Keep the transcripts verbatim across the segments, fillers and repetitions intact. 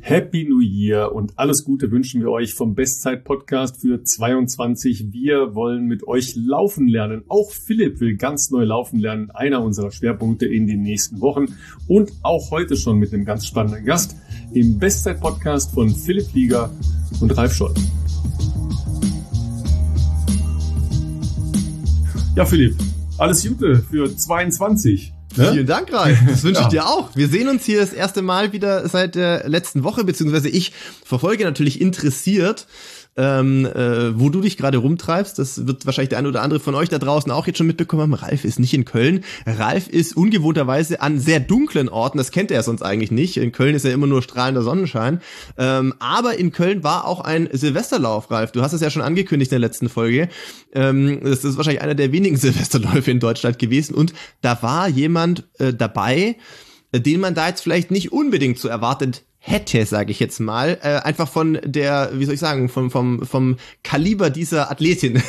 Happy New Year und alles Gute wünschen wir euch vom Bestzeit-Podcast für zweiundzwanzig. Wir wollen mit euch laufen lernen. Auch Philipp will ganz neu laufen lernen, einer unserer Schwerpunkte in den nächsten Wochen. Und auch heute schon mit einem ganz spannenden Gast im Bestzeit-Podcast von Philipp Flieger und Ralf Scholz. Ja, Philipp, alles Gute für zweiundzwanzig. Ja? Vielen Dank, Ralf. Das wünsche ich ja. dir auch. Wir sehen uns hier das erste Mal wieder seit der letzten Woche, beziehungsweise ich verfolge natürlich interessiert, ähm, äh, wo du dich gerade rumtreibst. Das wird wahrscheinlich der eine oder andere von euch da draußen auch jetzt schon mitbekommen haben. Ralf ist nicht in Köln. Ralf ist ungewohnterweise an sehr dunklen Orten. Das kennt er sonst eigentlich nicht. In Köln ist ja immer nur strahlender Sonnenschein. Ähm, aber in Köln war auch ein Silvesterlauf, Ralf. Du hast es ja schon angekündigt in der letzten Folge. Ähm, das ist wahrscheinlich einer der wenigen Silvesterläufe in Deutschland gewesen. Und da war jemand äh, dabei, äh, den man da jetzt vielleicht nicht unbedingt so erwartet hätte, sage ich jetzt mal, äh, einfach von der, wie soll ich sagen, vom vom vom Kaliber dieser Athletin.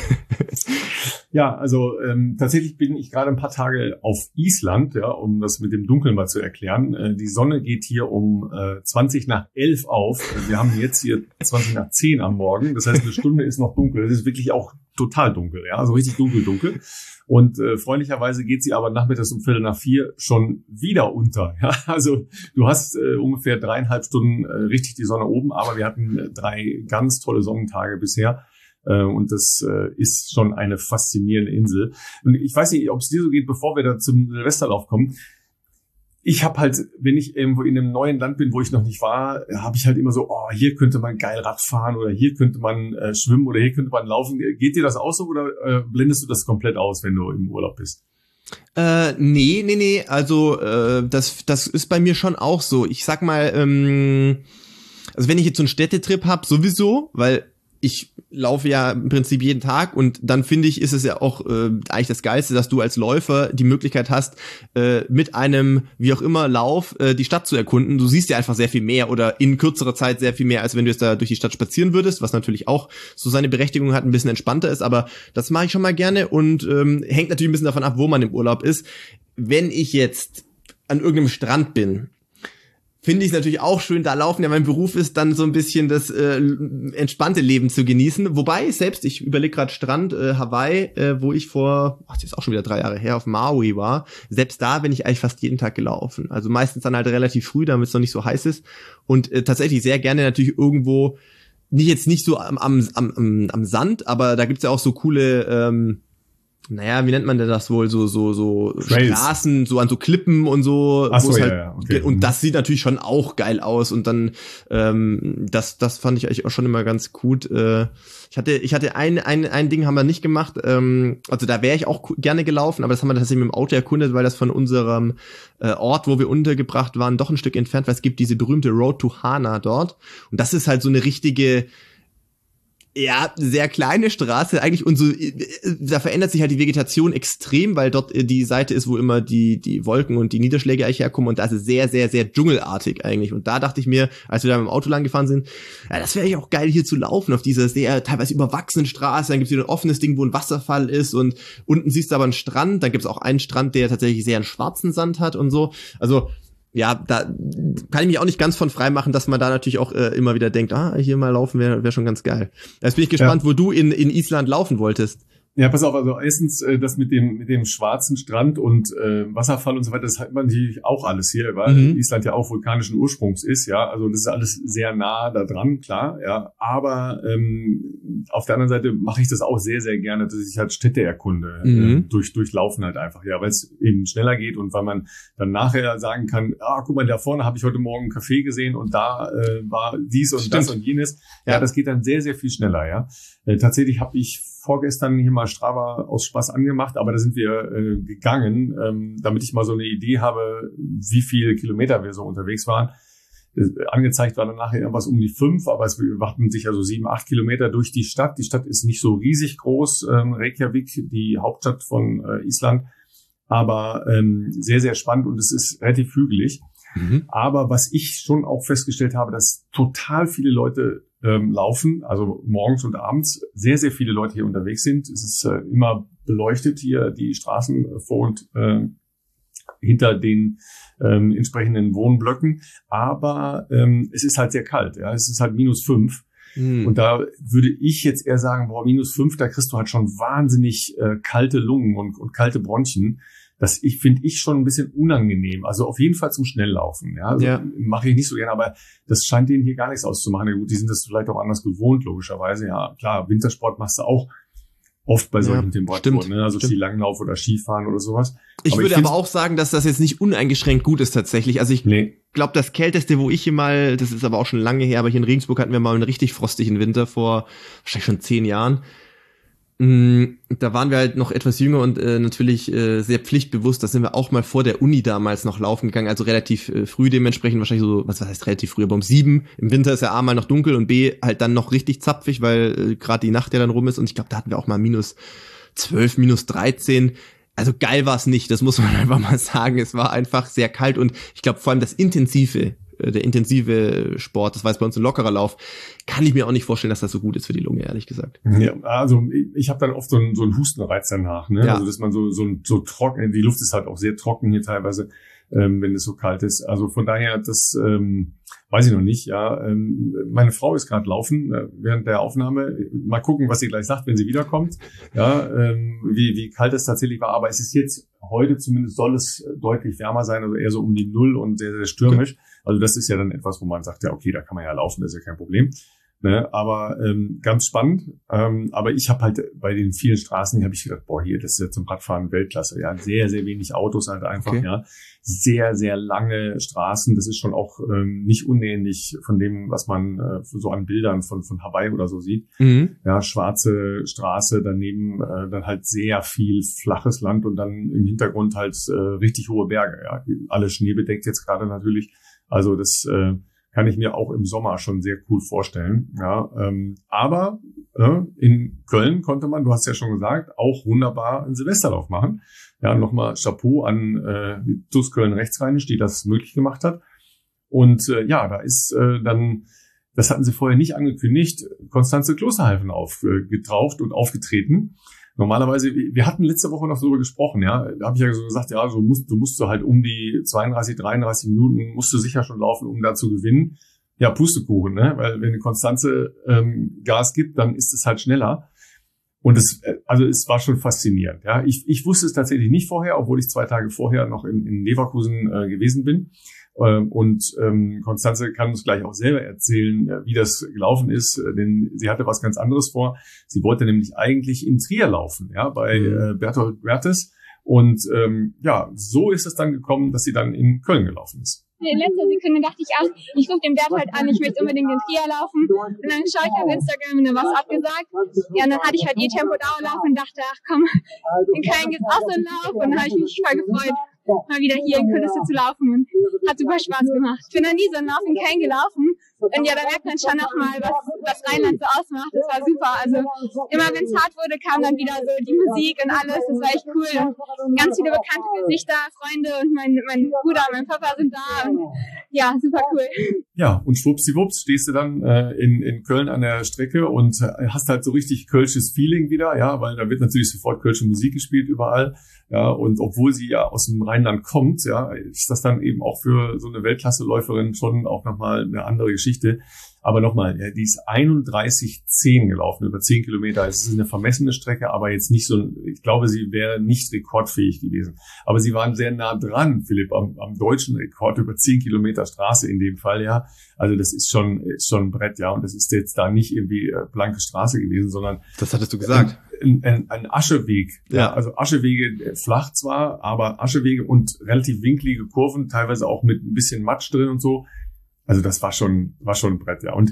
Ja, also ähm, tatsächlich bin ich gerade ein paar Tage auf Island, ja, um das mit dem Dunkeln mal zu erklären. Äh, die Sonne geht hier um äh, zwanzig nach elf auf. Wir haben jetzt hier zwanzig nach zehn am Morgen. Das heißt, eine Stunde ist noch dunkel. Es ist wirklich auch total dunkel, ja, also richtig dunkel, dunkel. Und äh, freundlicherweise geht sie aber nachmittags um Viertel nach vier schon wieder unter. Ja? Also du hast äh, ungefähr dreieinhalb Stunden äh, richtig die Sonne oben, aber wir hatten äh, drei ganz tolle Sonnentage bisher. Äh, und das äh, ist schon eine faszinierende Insel. Und ich weiß nicht, ob es dir so geht, bevor wir da zum Silvesterlauf kommen. Ich habe halt, wenn ich irgendwo in einem neuen Land bin, wo ich noch nicht war, habe ich halt immer so, oh, hier könnte man geil Rad fahren oder hier könnte man äh, schwimmen oder hier könnte man laufen. Geht dir das auch so oder äh, blendest du das komplett aus, wenn du im Urlaub bist? Äh, nee, nee, nee, also äh, das das ist bei mir schon auch so. Ich sag mal, ähm, also wenn ich jetzt so einen Städtetrip hab, sowieso, weil ich laufe ja im Prinzip jeden Tag und dann finde ich, ist es ja auch äh, eigentlich das Geilste, dass du als Läufer die Möglichkeit hast, äh, mit einem, wie auch immer, Lauf äh, die Stadt zu erkunden. Du siehst ja einfach sehr viel mehr oder in kürzerer Zeit sehr viel mehr, als wenn du jetzt da durch die Stadt spazieren würdest, was natürlich auch so seine Berechtigung hat, ein bisschen entspannter ist, aber das mache ich schon mal gerne und ähm, hängt natürlich ein bisschen davon ab, wo man im Urlaub ist. Wenn ich jetzt an irgendeinem Strand bin, finde ich es natürlich auch schön, da laufen, ja mein Beruf ist, dann so ein bisschen das äh, entspannte Leben zu genießen. Wobei, selbst, ich überlege gerade Strand, äh, Hawaii, äh, wo ich vor, ach, das ist auch schon wieder drei Jahre her, auf Maui war. Selbst da bin ich eigentlich fast jeden Tag gelaufen. Also meistens dann halt relativ früh, damit es noch nicht so heiß ist. Und äh, tatsächlich sehr gerne natürlich irgendwo, nicht jetzt nicht so am, am, am, am Sand, aber da gibt's ja auch so coole, ähm, naja, wie nennt man denn das wohl, so so so Trails. Straßen, so an so Klippen und so, Ach so, ja, halt, ja, okay. Und das sieht natürlich schon auch geil aus und dann ähm, das das fand ich eigentlich auch schon immer ganz gut. Äh, ich hatte ich hatte ein ein ein Ding haben wir nicht gemacht, ähm, also da wäre ich auch gerne gelaufen, aber das haben wir tatsächlich mit dem Auto erkundet, weil das von unserem äh, Ort, wo wir untergebracht waren, doch ein Stück entfernt, weil es gibt diese berühmte Road to Hana dort und das ist halt so eine richtige, ja, sehr kleine Straße eigentlich und so, da verändert sich halt die Vegetation extrem, weil dort die Seite ist, wo immer die die Wolken und die Niederschläge eigentlich herkommen und da ist es sehr, sehr, sehr dschungelartig eigentlich und da dachte ich mir, als wir da mit dem Auto lang gefahren sind, ja, das wäre eigentlich auch geil hier zu laufen auf dieser sehr teilweise überwachsenen Straße, dann gibt's wieder ein offenes Ding, wo ein Wasserfall ist und unten siehst du aber einen Strand, dann gibt's auch einen Strand, der tatsächlich sehr einen schwarzen Sand hat und so, also ja, da kann ich mich auch nicht ganz von frei machen, dass man da natürlich auch äh, immer wieder denkt, ah, hier mal laufen wäre wär schon ganz geil. Jetzt bin ich gespannt, ja. wo du in in Island laufen wolltest. Ja, pass auf, also erstens äh, das mit dem mit dem schwarzen Strand und äh, Wasserfall und so weiter, das hat man natürlich auch alles hier, weil mhm. Island ja auch vulkanischen Ursprungs ist, ja, also das ist alles sehr nah da dran, klar, ja, aber ähm, auf der anderen Seite mache ich das auch sehr, sehr gerne, dass ich halt Städte erkunde, mhm. äh, durch durchlaufen halt einfach, ja, weil es eben schneller geht und weil man dann nachher sagen kann, ah, guck mal, da vorne habe ich heute Morgen einen Café gesehen und da äh, war dies und Stimmt. das und jenes, ja, ja, das geht dann sehr, sehr viel schneller, ja. Äh, tatsächlich habe ich vorgestern hier mal Strava aus Spaß angemacht, aber da sind wir äh, gegangen, ähm, damit ich mal so eine Idee habe, wie viele Kilometer wir so unterwegs waren. Äh, angezeigt war dann nachher irgendwas um die fünf, aber es warten sich also sieben, acht Kilometer durch die Stadt. Die Stadt ist nicht so riesig groß, ähm, Reykjavik, die Hauptstadt von äh, Island, aber ähm, sehr, sehr spannend und es ist relativ hügelig. Mhm. Aber was ich schon auch festgestellt habe, dass total viele Leute ähm, laufen, also morgens und abends sehr, sehr viele Leute hier unterwegs sind. Es ist äh, immer beleuchtet hier, die Straßen vor und äh, hinter den ähm, entsprechenden Wohnblöcken. Aber ähm, es ist halt sehr kalt. Ja, es ist halt minus fünf. Mhm. Und da würde ich jetzt eher sagen, boah, minus fünf, da kriegst du halt schon wahnsinnig äh, kalte Lungen und, und kalte Bronchien. Das ich finde ich schon ein bisschen unangenehm. Also auf jeden Fall zum Schnelllaufen. Ja, also ja. mache ich nicht so gerne, aber das scheint denen hier gar nichts auszumachen. Ja, gut, die sind das vielleicht auch anders gewohnt, logischerweise. Ja, klar, Wintersport machst du auch oft bei solchen ja, Temperaturen, ne? Also Skilanglauf oder Skifahren oder sowas. Ich aber würde ich aber auch sagen, dass das jetzt nicht uneingeschränkt gut ist tatsächlich. Also ich nee. glaube, das Kälteste, wo ich hier mal, das ist aber auch schon lange her, aber hier in Regensburg hatten wir mal einen richtig frostigen Winter vor wahrscheinlich schon zehn Jahren. Da waren wir halt noch etwas jünger und äh, natürlich äh, sehr pflichtbewusst. Da sind wir auch mal vor der Uni damals noch laufen gegangen, also relativ äh, früh dementsprechend, wahrscheinlich so, was heißt relativ früh, aber um sieben. Im Winter ist ja A mal noch dunkel und B halt dann noch richtig zapfig, weil äh, gerade die Nacht ja dann rum ist. Und ich glaube, da hatten wir auch mal minus zwölf, minus dreizehn. Also geil war es nicht, das muss man einfach mal sagen. Es war einfach sehr kalt und ich glaube vor allem das intensive, der intensive Sport, das war jetzt bei uns ein lockerer Lauf, kann ich mir auch nicht vorstellen, dass das so gut ist für die Lunge, ehrlich gesagt. Ja, also ich, ich habe dann oft so einen, so einen Hustenreiz danach, ne? Ja. Also dass man so so so trocken, die Luft ist halt auch sehr trocken hier teilweise, ähm, wenn es so kalt ist. Also von daher, das ähm, weiß ich noch nicht. Ja, ähm, meine Frau ist gerade laufen äh, während der Aufnahme. Mal gucken, was sie gleich sagt, wenn sie wiederkommt. Ja, ähm, wie wie kalt es tatsächlich war. Aber es ist jetzt heute zumindest soll es deutlich wärmer sein, also eher so um die Null und sehr sehr stürmisch. Okay. Also das ist ja dann etwas, wo man sagt, ja okay, da kann man ja laufen, das ist ja kein Problem. Ne, aber ähm, ganz spannend. Ähm, aber ich habe halt bei den vielen Straßen, hier habe ich gedacht, boah, hier, das ist ja zum Radfahren Weltklasse. Ja, sehr, sehr wenig Autos halt einfach, okay. Ja. Sehr, sehr lange Straßen. Das ist schon auch ähm, nicht unähnlich von dem, was man äh, so an Bildern von von Hawaii oder so sieht. Mhm. Ja, schwarze Straße, daneben äh, dann halt sehr viel flaches Land und dann im Hintergrund halt äh, richtig hohe Berge. Ja, alle schneebedeckt jetzt gerade natürlich. Also das äh, kann ich mir auch im Sommer schon sehr cool vorstellen. Ja, ähm, aber äh, in Köln konnte man, du hast ja schon gesagt, auch wunderbar einen Silvesterlauf machen. Ja, nochmal Chapeau an äh, T U S Köln Rechtsrheinisch, die das möglich gemacht hat. Und äh, ja, da ist äh, dann, das hatten sie vorher nicht angekündigt, Konstanze Klosterhalfen aufgetaucht und aufgetreten. Normalerweise, wir hatten letzte Woche noch darüber gesprochen, ja, da habe ich ja so gesagt, ja, so musst, du musst du halt um die zweiunddreißig, dreiunddreißig Minuten, musst du sicher schon laufen, um da zu gewinnen. Ja, Pustekuchen, ne, weil wenn eine Konstanze ähm, Gas gibt, dann ist es halt schneller. Und es, also es war schon faszinierend, ja. Ich, ich wusste es tatsächlich nicht vorher, obwohl ich zwei Tage vorher noch in, in Leverkusen äh, gewesen bin. Und ähm, Konstanze kann uns gleich auch selber erzählen, wie das gelaufen ist, denn sie hatte was ganz anderes vor. Sie wollte nämlich eigentlich in Trier laufen, ja, bei mhm. äh, Bertolt Bertes. Und ähm, ja, so ist es dann gekommen, dass sie dann in Köln gelaufen ist. In letzter Sekunde dachte ich, ach, ich rufe den Bertolt an, ich möchte unbedingt in Trier laufen. Und dann schaue ich auf Instagram und dann was abgesagt. Ja, und dann hatte ich halt E-Tempo-Dauerlauf und dachte, ach komm, in Köln gibt's auch so einen Lauf. Und dann habe ich mich voll gefreut, mal wieder hier in Kulisse zu laufen und hat super Spaß gemacht. Ich bin noch nie so einen Lauf in Köln gelaufen und ja, da merkt man schon nochmal, was, was Rheinland so ausmacht. Das war super. Also immer wenn es hart wurde, kam dann wieder so die Musik und alles. Das war echt cool. Und ganz viele bekannte Gesichter, Freunde und mein, mein Bruder und mein Papa sind da und ja, super cool. Ja, und schwuppsiwupps stehst du dann äh, in, in Köln an der Strecke und hast halt so richtig kölsches Feeling wieder, ja, weil da wird natürlich sofort kölsche Musik gespielt überall. Ja, und obwohl sie ja aus dem Rheinland kommt, ja, ist das dann eben auch für so eine Weltklasseläuferin schon auch nochmal eine andere Geschichte. Aber nochmal, ja, die ist einunddreißig zehn gelaufen, über zehn Kilometer. Es ist eine vermessene Strecke, aber jetzt nicht so, ich glaube, sie wäre nicht rekordfähig gewesen. Aber sie waren sehr nah dran, Philipp, am, am deutschen Rekord über zehn Kilometer Straße in dem Fall, ja. Also das ist schon, ist schon ein Brett, ja. Und das ist jetzt da nicht irgendwie äh, blanke Straße gewesen, sondern. Das hattest du gesagt. Ein, ein, ein Ascheweg. Ja. Ja. Also Aschewege flach zwar, aber Aschewege und relativ winklige Kurven, teilweise auch mit ein bisschen Matsch drin und so. Also das war schon, war schon ein Brett, ja. Und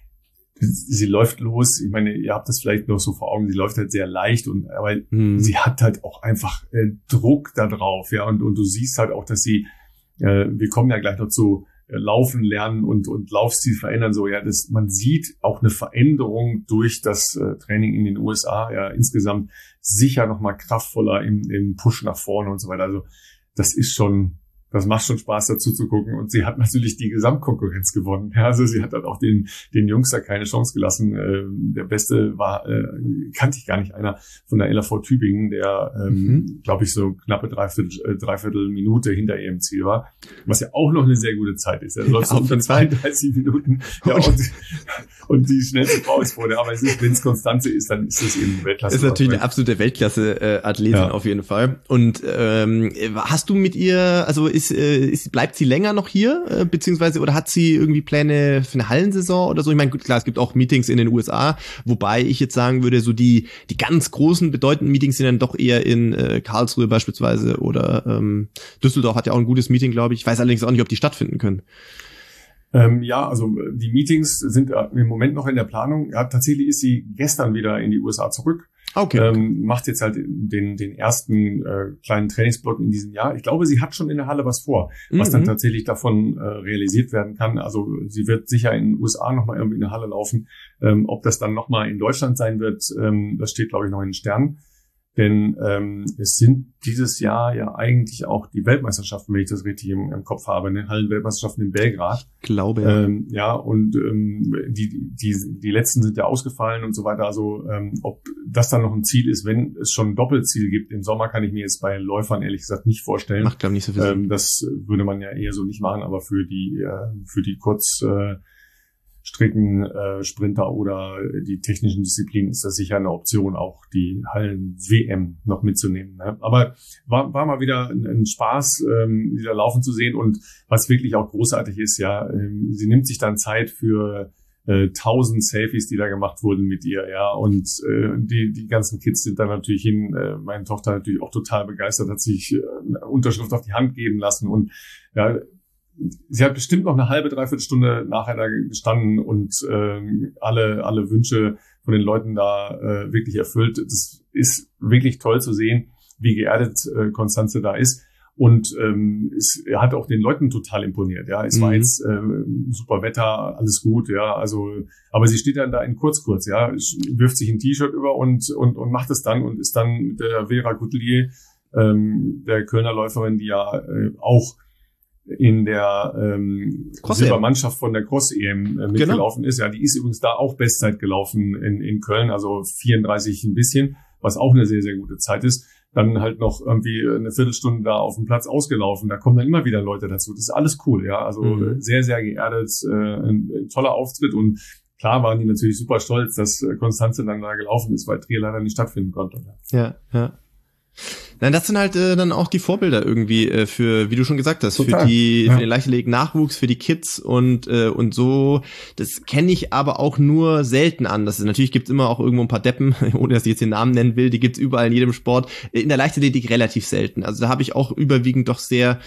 sie läuft los. Ich meine, ihr habt das vielleicht noch so vor Augen. Sie läuft halt sehr leicht und, aber mhm. sie hat halt auch einfach äh, Druck da drauf, ja. Und, und du siehst halt auch, dass sie, äh, wir kommen ja gleich noch zu äh, Laufen lernen und, und Laufstil verändern, so, ja. Das, man sieht auch eine Veränderung durch das äh, Training in den U S A, ja. Insgesamt sicher nochmal kraftvoller im, im Push nach vorne und so weiter. Also, das ist schon, das macht schon Spaß, dazu zu gucken. Und sie hat natürlich die Gesamtkonkurrenz gewonnen. Ja, also sie hat dann auch den, den Jungs da keine Chance gelassen. Ähm, der Beste war, äh, kannte ich gar nicht, einer von der L A V Tübingen, der, ähm, mhm. glaube ich, so knappe Dreiviertel, äh, Dreiviertel Minute hinter ihrem Ziel war. Was ja auch noch eine sehr gute Zeit ist. Er läuft so unter zweiunddreißig Minuten. Ja, und, und die schnellste Frau ist vor der. Aber wenn es Konstanze ist, dann ist es eben Weltklasse. Ist natürlich eine absolute Weltklasse-Athletin äh, ja. auf jeden Fall. Und ähm, hast du mit ihr, also ist, äh, ist bleibt sie länger noch hier, äh, beziehungsweise oder hat sie irgendwie Pläne für eine Hallensaison oder so? Ich meine, klar, es gibt auch Meetings in den U S A, wobei ich jetzt sagen würde, so die die ganz großen, bedeutenden Meetings sind dann doch eher in äh, Karlsruhe beispielsweise oder ähm, Düsseldorf hat ja auch ein gutes Meeting, glaube ich. Ich weiß allerdings auch nicht, ob die stattfinden können. Ähm, ja, also die Meetings sind im Moment noch in der Planung. Ja, tatsächlich ist sie gestern wieder in die U S A zurück. Okay. Ähm, macht jetzt halt den den ersten äh, kleinen Trainingsblock in diesem Jahr. Ich glaube, sie hat schon in der Halle was vor, mhm. was dann tatsächlich davon äh, realisiert werden kann. Also sie wird sicher in den U S A nochmal irgendwie in der Halle laufen. Ähm, ob das dann nochmal in Deutschland sein wird, ähm, das steht, glaube ich, noch in den Sternen. Denn ähm, es sind dieses Jahr ja eigentlich auch die Weltmeisterschaften, wenn ich das richtig im, im Kopf habe, ne? Hallenweltmeisterschaften in Belgrad. Ich glaube, ja. Ähm, ja, und ähm, die, die, die letzten sind ja ausgefallen und so weiter. Also ähm, ob das dann noch ein Ziel ist, wenn es schon ein Doppelziel gibt im Sommer, kann ich mir jetzt bei Läufern ehrlich gesagt nicht vorstellen. Macht, glaube ich, nicht so viel Sinn. Ähm, das würde man ja eher so nicht machen, aber für die äh, für die Kurz... Äh, Strecken, äh, Sprinter oder die technischen Disziplinen ist das sicher eine Option, auch die Hallen-W M noch mitzunehmen. Ne? Aber war, war mal wieder ein, ein Spaß, ähm, die da laufen zu sehen. Und was wirklich auch großartig ist, ja, ähm, sie nimmt sich dann Zeit für äh, tausend Selfies, die da gemacht wurden mit ihr, ja. Und äh, die die ganzen Kids sind dann natürlich hin. Äh, meine Tochter natürlich auch total begeistert, hat sich äh, eine Unterschrift auf die Hand geben lassen und ja. Sie hat bestimmt noch eine halbe, dreiviertel Stunde nachher da gestanden und ähm, alle alle Wünsche von den Leuten da äh, wirklich erfüllt. Das ist wirklich toll zu sehen, wie geerdet äh, Constanze da ist. Und ähm, es hat auch den Leuten total imponiert. Ja, es mhm. war jetzt äh, super Wetter, alles gut. Ja, also, aber sie steht dann da in kurz-kurz. Ja, wirft sich ein T-Shirt über und und und macht es dann und ist dann mit der Vera Goutelier, ähm, der Kölner Läuferin, die ja äh, auch in der ähm, Silbermannschaft von der Cross-E M äh, mitgelaufen genau. ist. Ja, die ist übrigens da auch Bestzeit gelaufen in, in Köln, also vierunddreißig ein bisschen, was auch eine sehr, sehr gute Zeit ist. Dann halt noch irgendwie eine Viertelstunde da auf dem Platz ausgelaufen. Da kommen dann immer wieder Leute dazu. Das ist alles cool, ja. Also mhm. sehr, sehr geerdet, äh, ein, ein toller Auftritt und klar waren die natürlich super stolz, dass Constanze dann da gelaufen ist, weil Trier leider nicht stattfinden konnte. Ja, ja. Nein, das sind halt äh, dann auch die Vorbilder irgendwie äh, für, wie du schon gesagt hast, Total. für die ja. für den Leichtathletik-Nachwuchs, für die Kids und äh, und so. Das kenne ich aber auch nur selten an. Das ist, natürlich gibt's immer auch irgendwo ein paar Deppen, ohne dass ich jetzt den Namen nennen will. Die gibt's überall in jedem Sport. In der Leichtathletik relativ selten. Also da habe ich auch überwiegend doch sehr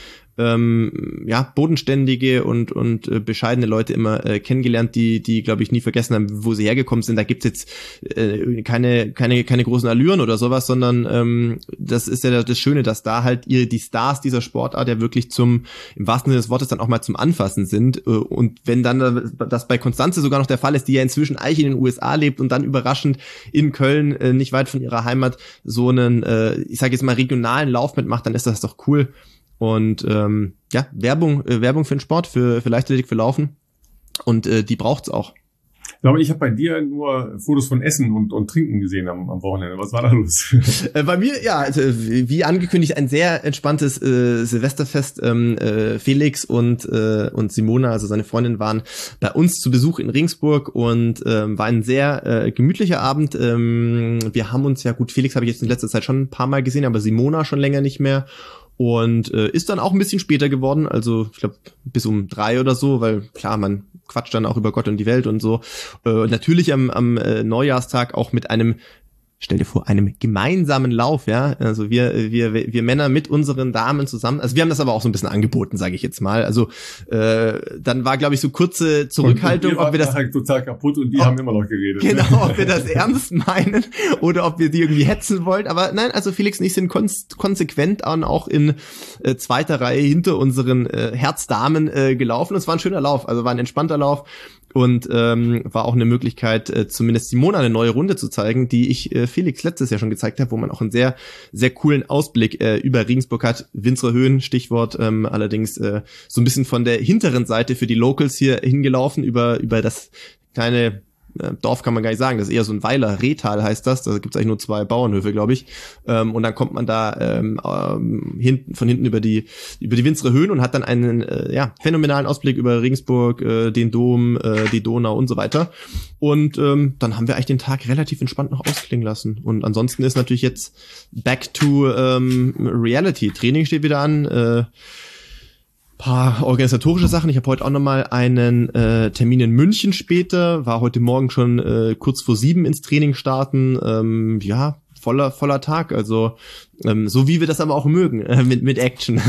ähm, ja bodenständige und und äh, bescheidene Leute immer äh, kennengelernt, die die glaube ich nie vergessen haben, wo sie hergekommen sind. Da gibt's jetzt äh, keine keine keine großen Allüren oder sowas, sondern ähm, das ist ja das Schöne, dass da halt ihre die Stars dieser Sportart ja wirklich zum im wahrsten Sinne des Wortes dann auch mal zum Anfassen sind. Und wenn dann das bei Constanze sogar noch der Fall ist, die ja inzwischen eigentlich in den U S A lebt und dann überraschend in Köln äh, nicht weit von ihrer Heimat so einen äh, ich sage jetzt mal regionalen Lauf mitmacht, dann ist das doch cool. Und ähm, ja, Werbung, äh, Werbung für den Sport, für, für Leichtathletik, für Laufen. Und äh, die braucht's auch. Ich glaube, ich habe bei dir nur Fotos von Essen und, und Trinken gesehen am, am Wochenende. Was war da los? Äh, bei mir, ja, also, wie angekündigt, ein sehr entspanntes äh, Silvesterfest. Ähm, äh, Felix und äh, und Simona, also seine Freundin, waren bei uns zu Besuch in Regensburg und ähm, war ein sehr äh, gemütlicher Abend. Ähm, wir haben uns ja, gut, Felix habe ich jetzt in letzter Zeit schon ein paar Mal gesehen, aber Simona schon länger nicht mehr. Und äh, ist dann auch ein bisschen später geworden, also ich glaube bis um drei oder so, weil klar, man quatscht dann auch über Gott und die Welt und so. Äh, natürlich am, am äh, Neujahrstag auch mit einem, stell dir vor, einem gemeinsamen Lauf, ja. Also wir wir wir Männer mit unseren Damen zusammen. Also wir haben das aber auch so ein bisschen angeboten, sage ich jetzt mal. Also äh, dann war, glaube ich, so kurze Zurückhaltung, ob wir das halt total kaputt und die ob, haben immer noch geredet. Genau, ob wir das ernst meinen oder ob wir die irgendwie hetzen wollen. Aber nein, also Felix und ich sind kon- konsequent auch in äh, zweiter Reihe hinter unseren äh, Herzdamen äh, gelaufen. Es war ein schöner Lauf, also war ein entspannter Lauf. Und ähm, war auch eine Möglichkeit, äh, zumindest Simona eine neue Runde zu zeigen, die ich äh, Felix letztes Jahr schon gezeigt habe, wo man auch einen sehr, sehr coolen Ausblick äh, über Regensburg hat. Winzere Höhen, Stichwort, ähm, allerdings äh, so ein bisschen von der hinteren Seite für die Locals hier hingelaufen, über über das kleine Dorf kann man gar nicht sagen, das ist eher so ein Weiler, Rehtal heißt das, da gibt es eigentlich nur zwei Bauernhöfe, glaube ich, ähm, und dann kommt man da ähm, ähm, hinten, von hinten über die über die Winzere Höhen und hat dann einen äh, ja phänomenalen Ausblick über Regensburg, äh, den Dom, äh, die Donau und so weiter, und ähm, dann haben wir eigentlich den Tag relativ entspannt noch ausklingen lassen, und ansonsten ist natürlich jetzt back to ähm, reality, Training steht wieder an, äh, paar organisatorische Sachen. Ich habe heute auch nochmal einen äh, Termin in München später, war heute Morgen schon äh, kurz vor sieben ins Training starten. Ähm, ja, voller voller Tag. Also ähm, so wie wir das aber auch mögen, äh, mit mit Action.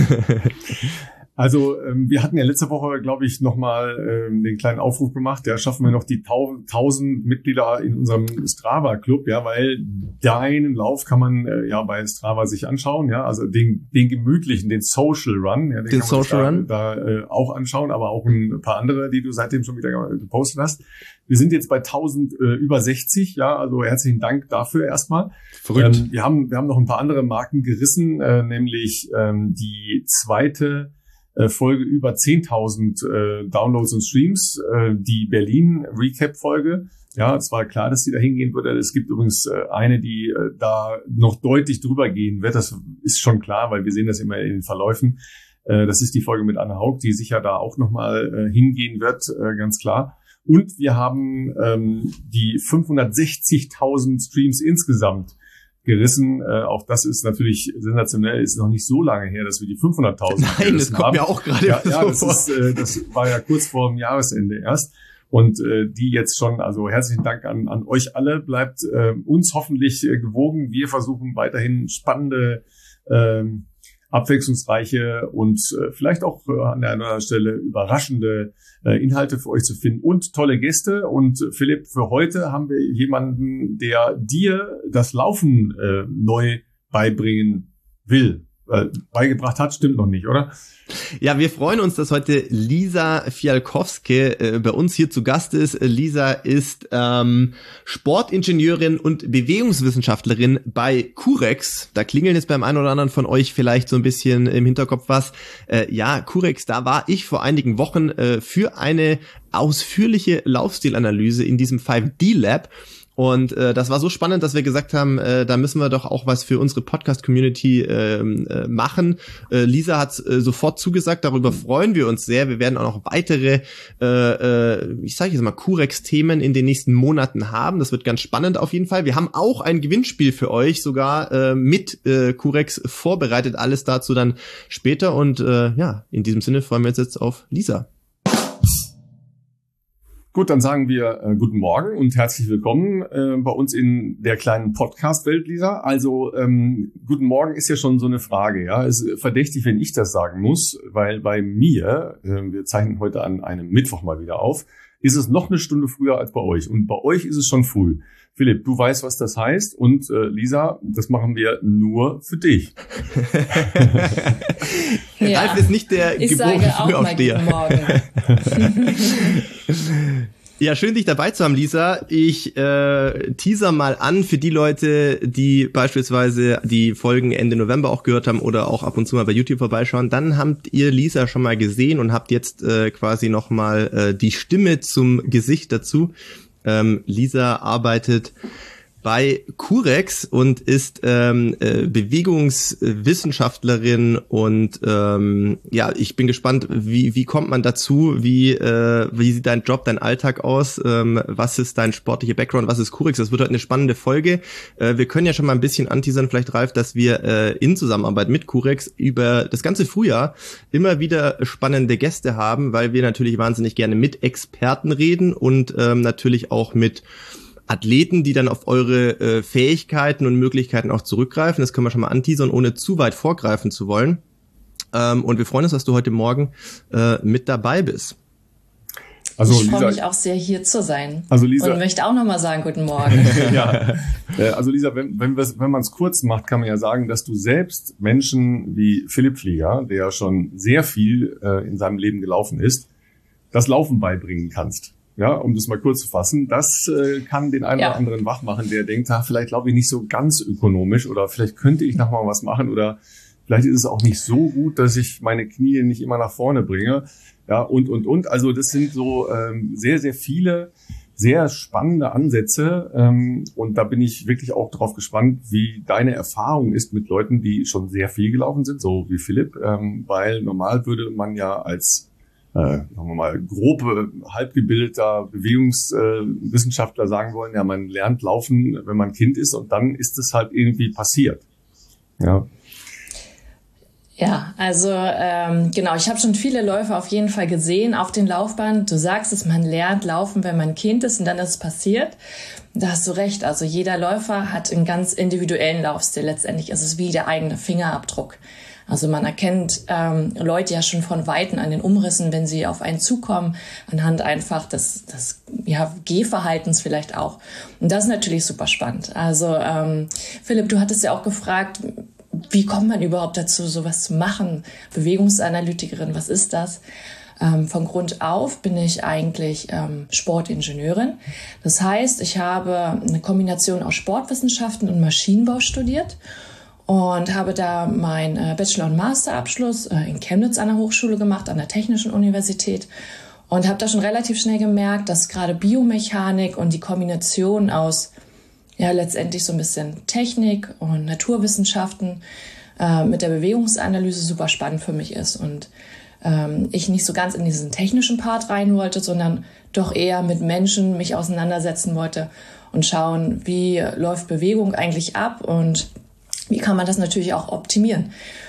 Also ähm, wir hatten ja letzte Woche, glaube ich, nochmal ähm, den kleinen Aufruf gemacht. Ja, schaffen wir noch die tausend Mitglieder in unserem Strava-Club, ja, weil deinen Lauf kann man äh, ja bei Strava sich anschauen, ja, also den den gemütlichen, den Social Run, ja, den, den kann man Social da, Run da äh, auch anschauen, aber auch ein paar andere, die du seitdem schon wieder gepostet hast. Wir sind jetzt bei tausend äh, über sechzig, ja, also herzlichen Dank dafür erstmal. Verrückt. Ähm, wir haben wir haben noch ein paar andere Marken gerissen, äh, nämlich ähm, die zweite Folge über zehntausend äh, Downloads und Streams, äh, die Berlin-Recap-Folge. Ja, es war klar, dass die da hingehen würde. Es gibt übrigens äh, eine, die äh, da noch deutlich drüber gehen wird. Das ist schon klar, weil wir sehen das immer in den Verläufen. Äh, das ist die Folge mit Anne Haug, die sicher da auch nochmal äh, hingehen wird, äh, ganz klar. Und wir haben ähm, die fünfhundertsechzigtausend Streams insgesamt gerissen. Äh, auch das ist natürlich sensationell. Ist noch nicht so lange her, dass wir die fünfhunderttausend Nein, das kommt haben. mir auch gerade ja, so ja, das vor. ist, äh, das war ja kurz vor dem Jahresende erst. Und äh, die jetzt schon, also herzlichen Dank an, an euch alle. Bleibt äh, uns hoffentlich äh, gewogen. Wir versuchen weiterhin spannende, äh, abwechslungsreiche und äh, vielleicht auch äh, an der einen oder anderen Stelle überraschende äh, Inhalte für euch zu finden und tolle Gäste. Und äh, Philipp, für heute haben wir jemanden, der dir das Laufen äh, neu beibringen will. Äh, beigebracht hat, stimmt noch nicht, oder? Ja, wir freuen uns, dass heute Lisa Fialkowski äh, bei uns hier zu Gast ist. Lisa ist ähm, Sportingenieurin und Bewegungswissenschaftlerin bei Curex. Da klingeln jetzt beim einen oder anderen von euch vielleicht so ein bisschen im Hinterkopf was. Äh, ja, Curex, da war ich vor einigen Wochen äh, für eine ausführliche Laufstilanalyse in diesem fünf D Lab. Und äh, das war so spannend, dass wir gesagt haben, äh, da müssen wir doch auch was für unsere Podcast-Community äh, äh, machen. Äh, Lisa hat äh, sofort zugesagt, darüber freuen wir uns sehr. Wir werden auch noch weitere, äh, äh, ich sage jetzt mal, Curex-Themen in den nächsten Monaten haben. Das wird ganz spannend auf jeden Fall. Wir haben auch ein Gewinnspiel für euch sogar äh, mit äh, Curex vorbereitet. Alles dazu dann später. Und äh, ja, in diesem Sinne freuen wir uns jetzt auf Lisa. Gut, dann sagen wir äh, guten Morgen und herzlich willkommen äh, bei uns in der kleinen Podcast-Welt, Lisa. Also ähm, guten Morgen ist ja schon so eine Frage, ja. Es ist verdächtig, wenn ich das sagen muss, weil bei mir, äh, wir zeichnen heute an einem Mittwoch mal wieder auf, ist es noch eine Stunde früher als bei euch. Und bei euch ist es schon früh. Philipp, du weißt, was das heißt. Und äh, Lisa, das machen wir nur für dich. Ja, Ralf ist nicht der geborene Frühaufsteher. Ja, schön, dich dabei zu haben, Lisa. Ich äh, teaser mal an für die Leute, die beispielsweise die Folgen Ende November auch gehört haben oder auch ab und zu mal bei YouTube vorbeischauen. Dann habt ihr Lisa schon mal gesehen und habt jetzt äh, quasi nochmal äh, die Stimme zum Gesicht dazu. Ähm, Lisa arbeitet bei Curex und ist ähm, äh, Bewegungswissenschaftlerin und ähm, ja, ich bin gespannt, wie wie kommt man dazu, wie äh, wie sieht dein Job, dein Alltag aus, ähm, was ist dein sportlicher Background, was ist Curex? Das wird heute eine spannende Folge. Äh, wir können ja schon mal ein bisschen anteasern, vielleicht Ralf, dass wir äh, in Zusammenarbeit mit Curex über das ganze Frühjahr immer wieder spannende Gäste haben, weil wir natürlich wahnsinnig gerne mit Experten reden und ähm, natürlich auch mit Athleten, die dann auf eure äh, Fähigkeiten und Möglichkeiten auch zurückgreifen. Das können wir schon mal anteasern, ohne zu weit vorgreifen zu wollen. Ähm, und wir freuen uns, dass du heute Morgen äh, mit dabei bist. Also, ich freue mich auch sehr, hier zu sein. Also Lisa, und möchte auch nochmal sagen, guten Morgen. Ja, also Lisa, wenn, wenn, wenn man es kurz macht, kann man ja sagen, dass du selbst Menschen wie Philipp Flieger, der schon sehr viel äh, in seinem Leben gelaufen ist, das Laufen beibringen kannst. ja, um das mal kurz zu fassen, das äh, kann den einen ja. oder anderen wach machen, der denkt, ah, vielleicht laufe ich nicht so ganz ökonomisch oder vielleicht könnte ich noch mal was machen oder vielleicht ist es auch nicht so gut, dass ich meine Knie nicht immer nach vorne bringe. Ja, und, und, und. Also das sind so ähm, sehr, sehr viele, sehr spannende Ansätze. Ähm, und da bin ich wirklich auch drauf gespannt, wie deine Erfahrung ist mit Leuten, die schon sehr viel gelaufen sind, so wie Philipp. Ähm, weil normal würde man ja als, äh, sagen wir mal, grobe, halbgebildeter Bewegungswissenschaftler äh, sagen wollen, ja, man lernt laufen, wenn man Kind ist und dann ist es halt irgendwie passiert. Ja. Ja, also ähm, genau, ich habe schon viele Läufer auf jeden Fall gesehen auf den Laufbahnen. Du sagst es, man lernt laufen, wenn man Kind ist und dann ist es passiert. Da hast du recht, also jeder Läufer hat einen ganz individuellen Laufstil. Letztendlich ist es wie der eigene Fingerabdruck. Also man erkennt ähm, Leute ja schon von Weitem an den Umrissen, wenn sie auf einen zukommen, anhand einfach des, des ja, Gehverhaltens vielleicht auch. Und das ist natürlich super spannend. Also ähm, Philipp, du hattest ja auch gefragt, wie kommt man überhaupt dazu, sowas zu machen? Bewegungsanalytikerin, was ist das? Ähm, von Grund auf bin ich eigentlich ähm, Sportingenieurin. Das heißt, ich habe eine Kombination aus Sportwissenschaften und Maschinenbau studiert und habe da meinen äh, Bachelor- und Masterabschluss äh, in Chemnitz an der Hochschule gemacht, an der Technischen Universität. Und habe da schon relativ schnell gemerkt, dass gerade Biomechanik und die Kombination aus ja letztendlich so ein bisschen Technik und Naturwissenschaften äh, mit der Bewegungsanalyse super spannend für mich ist und ähm, ich nicht so ganz in diesen technischen Part rein wollte, sondern doch eher mit Menschen mich auseinandersetzen wollte und schauen, wie läuft Bewegung eigentlich ab und wie kann man das natürlich auch optimieren.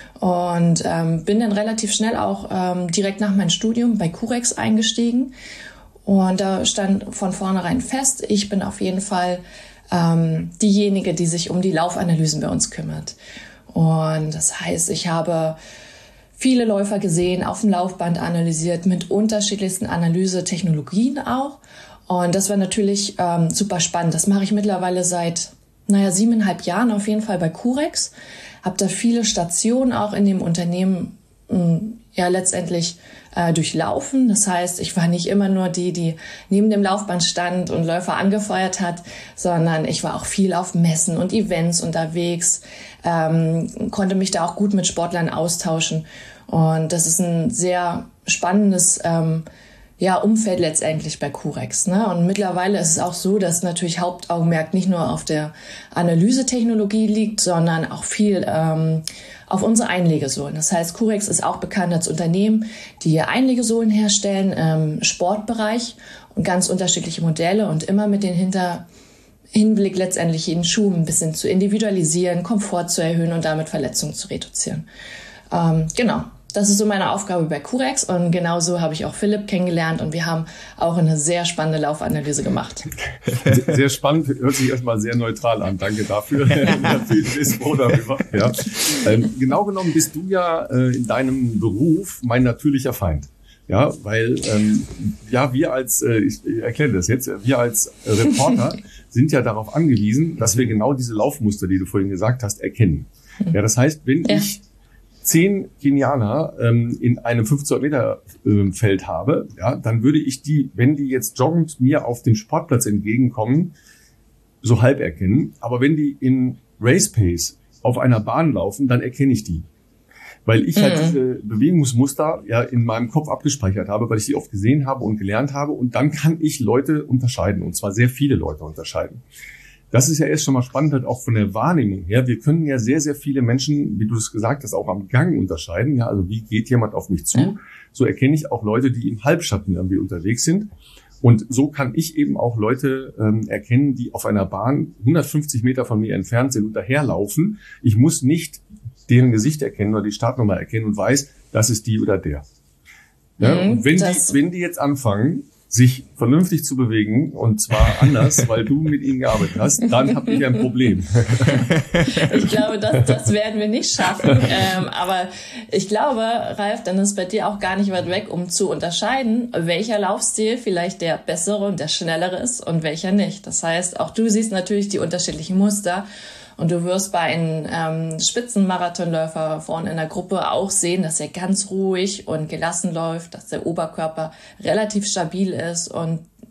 Und ähm, bin dann relativ schnell auch ähm, direkt nach meinem Studium bei Curex eingestiegen und da stand von vornherein fest, ich bin auf jeden Fall ähm, diejenige, die sich um die Laufanalysen bei uns kümmert. Und das heißt, ich habe viele Läufer gesehen, auf dem Laufband analysiert, mit unterschiedlichsten Analysetechnologien auch. Und das war natürlich ähm, super spannend. Das mache ich mittlerweile seit, naja, siebeneinhalb Jahren auf jeden Fall bei Curex. Habe da viele Stationen auch in dem Unternehmen mh, ja letztendlich äh, durchlaufen. Das heißt, ich war nicht immer nur die, die neben dem Laufband stand und Läufer angefeuert hat, sondern ich war auch viel auf Messen und Events unterwegs, ähm, konnte mich da auch gut mit Sportlern austauschen. Und das ist ein sehr spannendes ähm, ja, Umfeld letztendlich bei Curex, ne? Und mittlerweile ist es auch so, dass natürlich Hauptaugenmerk nicht nur auf der Analysetechnologie liegt, sondern auch viel ähm, auf unsere Einlegesohlen. Das heißt, Curex ist auch bekannt als Unternehmen, die Einlegesohlen herstellen im Sportbereich und ganz unterschiedliche Modelle und immer mit den Hinter Hinblick letztendlich jeden Schuh ein bisschen zu individualisieren, Komfort zu erhöhen und damit Verletzungen zu reduzieren. Ähm, genau. Das ist so meine Aufgabe bei Curex und genauso habe ich auch Philipp kennengelernt und wir haben auch eine sehr spannende Laufanalyse gemacht. Sehr, sehr spannend, hört sich erstmal sehr neutral an. Danke dafür. Ja. Ähm, genau genommen bist du ja äh, in deinem Beruf mein natürlicher Feind. Ja, weil ähm, ja wir als, äh, ich, ich erkläre das jetzt, wir als Reporter sind ja darauf angewiesen, dass wir genau diese Laufmuster, die du vorhin gesagt hast, erkennen. Ja, das heißt, wenn ja. ich zehn Kenianer ähm, in einem fünfzehn Meter äh, Feld habe, ja, dann würde ich die, wenn die jetzt joggend mir auf dem Sportplatz entgegenkommen, so halb erkennen. Aber wenn die in Race Pace auf einer Bahn laufen, dann erkenne ich die. Weil ich mhm. halt diese Bewegungsmuster ja in meinem Kopf abgespeichert habe, weil ich die oft gesehen habe und gelernt habe. Und dann kann ich Leute unterscheiden, und zwar sehr viele Leute unterscheiden. Das ist ja erst schon mal spannend, halt auch von der Wahrnehmung her. Wir können ja sehr, sehr viele Menschen, wie du es gesagt hast, auch am Gang unterscheiden. Ja, also wie geht jemand auf mich zu? Ja. So erkenne ich auch Leute, die im Halbschatten irgendwie unterwegs sind. Und so kann ich eben auch Leute ähm, erkennen, die auf einer Bahn hundertfünfzig Meter von mir entfernt sind und daherlaufen. Ich muss nicht deren Gesicht erkennen oder die Startnummer erkennen und weiß, das ist die oder der. Ja, mhm, und wenn die, wenn die jetzt anfangen, sich vernünftig zu bewegen, und zwar anders, weil du mit ihnen gearbeitet hast, dann habe ich ein Problem. Ich glaube, das, das werden wir nicht schaffen. Ähm, aber ich glaube, Ralf, dann ist bei dir auch gar nicht weit weg, um zu unterscheiden, welcher Laufstil vielleicht der bessere und der schnellere ist und welcher nicht. Das heißt, auch du siehst natürlich die unterschiedlichen Muster. Und du wirst bei einem ähm, Spitzenmarathonläufer vorne in der Gruppe auch sehen, dass er ganz ruhig und gelassen läuft, dass der Oberkörper relativ stabil ist und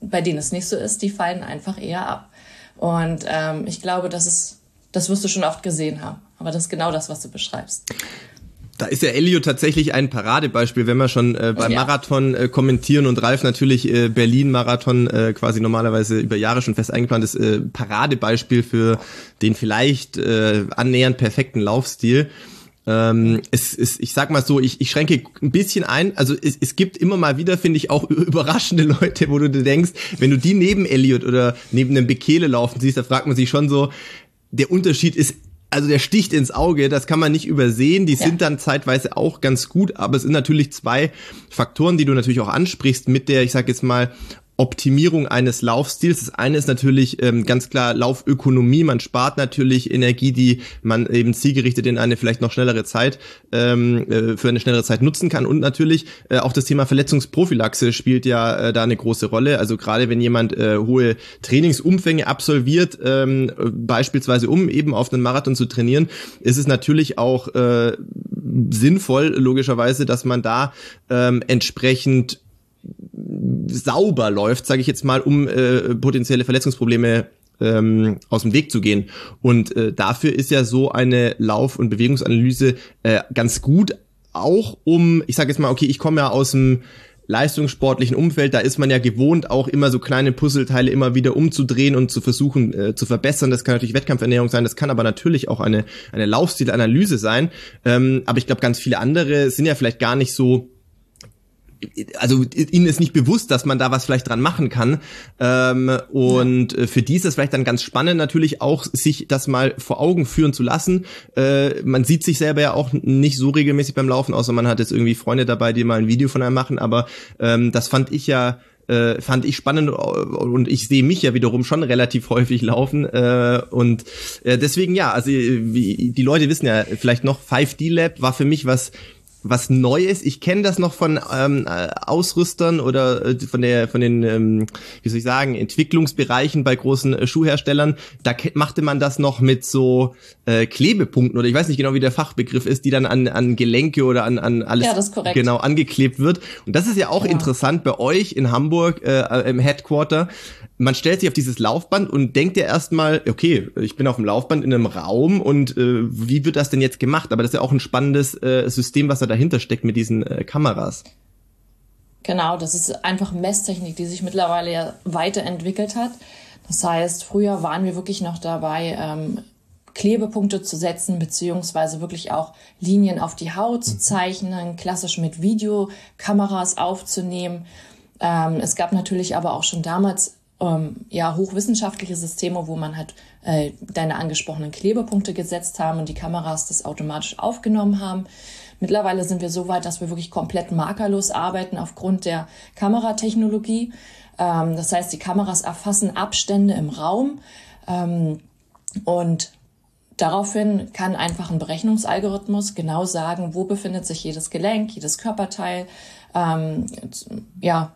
bei denen es nicht so ist, die fallen einfach eher ab. Und ähm, ich glaube, das ist, das wirst du schon oft gesehen haben. Aber das ist genau das, was du beschreibst. Da ist ja Elio tatsächlich ein Paradebeispiel, wenn wir schon äh, beim ja. Marathon äh, kommentieren und Ralf natürlich äh, Berlin-Marathon äh, quasi normalerweise über Jahre schon fest eingeplantes äh, Paradebeispiel für den vielleicht äh, annähernd perfekten Laufstil. Ähm, es ist, ich sag mal so, ich, ich schränke ein bisschen ein, also es, es gibt immer mal wieder, finde ich, auch überraschende Leute, wo du dir denkst, wenn du die neben Elliot oder neben einem Bekele laufen siehst, da fragt man sich schon so, der Unterschied ist, also der sticht ins Auge, das kann man nicht übersehen, die ja. sind dann zeitweise auch ganz gut, aber es sind natürlich zwei Faktoren, die du natürlich auch ansprichst mit der, ich sag jetzt mal, Optimierung eines Laufstils. Das eine ist natürlich ähm, ganz klar Laufökonomie. Man spart natürlich Energie, die man eben zielgerichtet in eine vielleicht noch schnellere Zeit, ähm, äh, für eine schnellere Zeit nutzen kann. Und natürlich äh, auch das Thema Verletzungsprophylaxe spielt ja äh, da eine große Rolle. Also gerade wenn jemand äh, hohe Trainingsumfänge absolviert, ähm, beispielsweise um eben auf einen Marathon zu trainieren, ist es natürlich auch äh, sinnvoll, logischerweise, dass man da ähm, entsprechend sauber läuft, sage ich jetzt mal, um äh, potenzielle Verletzungsprobleme ähm, aus dem Weg zu gehen. Und äh, dafür ist ja so eine Lauf- und Bewegungsanalyse äh, ganz gut, auch um, ich sage jetzt mal, okay, ich komme ja aus dem leistungssportlichen Umfeld, da ist man ja gewohnt, auch immer so kleine Puzzleteile immer wieder umzudrehen und zu versuchen äh, zu verbessern. Das kann natürlich Wettkampfernährung sein, das kann aber natürlich auch eine eine Laufstilanalyse sein. Ähm, aber ich glaube, ganz viele andere sind ja vielleicht gar nicht so, also ihnen ist nicht bewusst, dass man da was vielleicht dran machen kann, ähm, und ja. für die ist es vielleicht dann ganz spannend natürlich auch, sich das mal vor Augen führen zu lassen. Äh, man sieht sich selber ja auch nicht so regelmäßig beim Laufen, außer man hat jetzt irgendwie Freunde dabei, die mal ein Video von einem machen, aber ähm, das fand ich ja äh, fand ich spannend und ich sehe mich ja wiederum schon relativ häufig laufen äh, und äh, deswegen ja, also wie, die Leute wissen ja vielleicht noch, fünf D Lab war für mich was was Neues. Ich kenne das noch von ähm, Ausrüstern oder äh, von der von den ähm, wie soll ich sagen, Entwicklungsbereichen bei großen äh, Schuhherstellern. Da machte man das noch mit so äh, Klebepunkten oder ich weiß nicht genau, wie der Fachbegriff ist, die dann an an Gelenke oder an an alles ja, das ist korrekt. Genau angeklebt wird. Und das ist ja auch ja. interessant bei euch in Hamburg äh, im Headquarter. Man stellt sich auf dieses Laufband und denkt ja erstmal, okay, ich bin auf dem Laufband in einem Raum und äh, wie wird das denn jetzt gemacht? Aber das ist ja auch ein spannendes äh, System, was da dahinter steckt mit diesen äh, Kameras. Genau, das ist einfach Messtechnik, die sich mittlerweile ja weiterentwickelt hat. Das heißt, früher waren wir wirklich noch dabei, ähm, Klebepunkte zu setzen, beziehungsweise wirklich auch Linien auf die Haut zu zeichnen, klassisch mit Videokameras aufzunehmen. Ähm, es gab natürlich aber auch schon damals ähm, ja hochwissenschaftliche Systeme, wo man halt äh, deine angesprochenen Klebepunkte gesetzt haben und die Kameras das automatisch aufgenommen haben. Mittlerweile sind wir so weit, dass wir wirklich komplett markerlos arbeiten aufgrund der Kameratechnologie. Ähm, das heißt, die Kameras erfassen Abstände im Raum ähm, und daraufhin kann einfach ein Berechnungsalgorithmus genau sagen, wo befindet sich jedes Gelenk, jedes Körperteil, ähm, ja,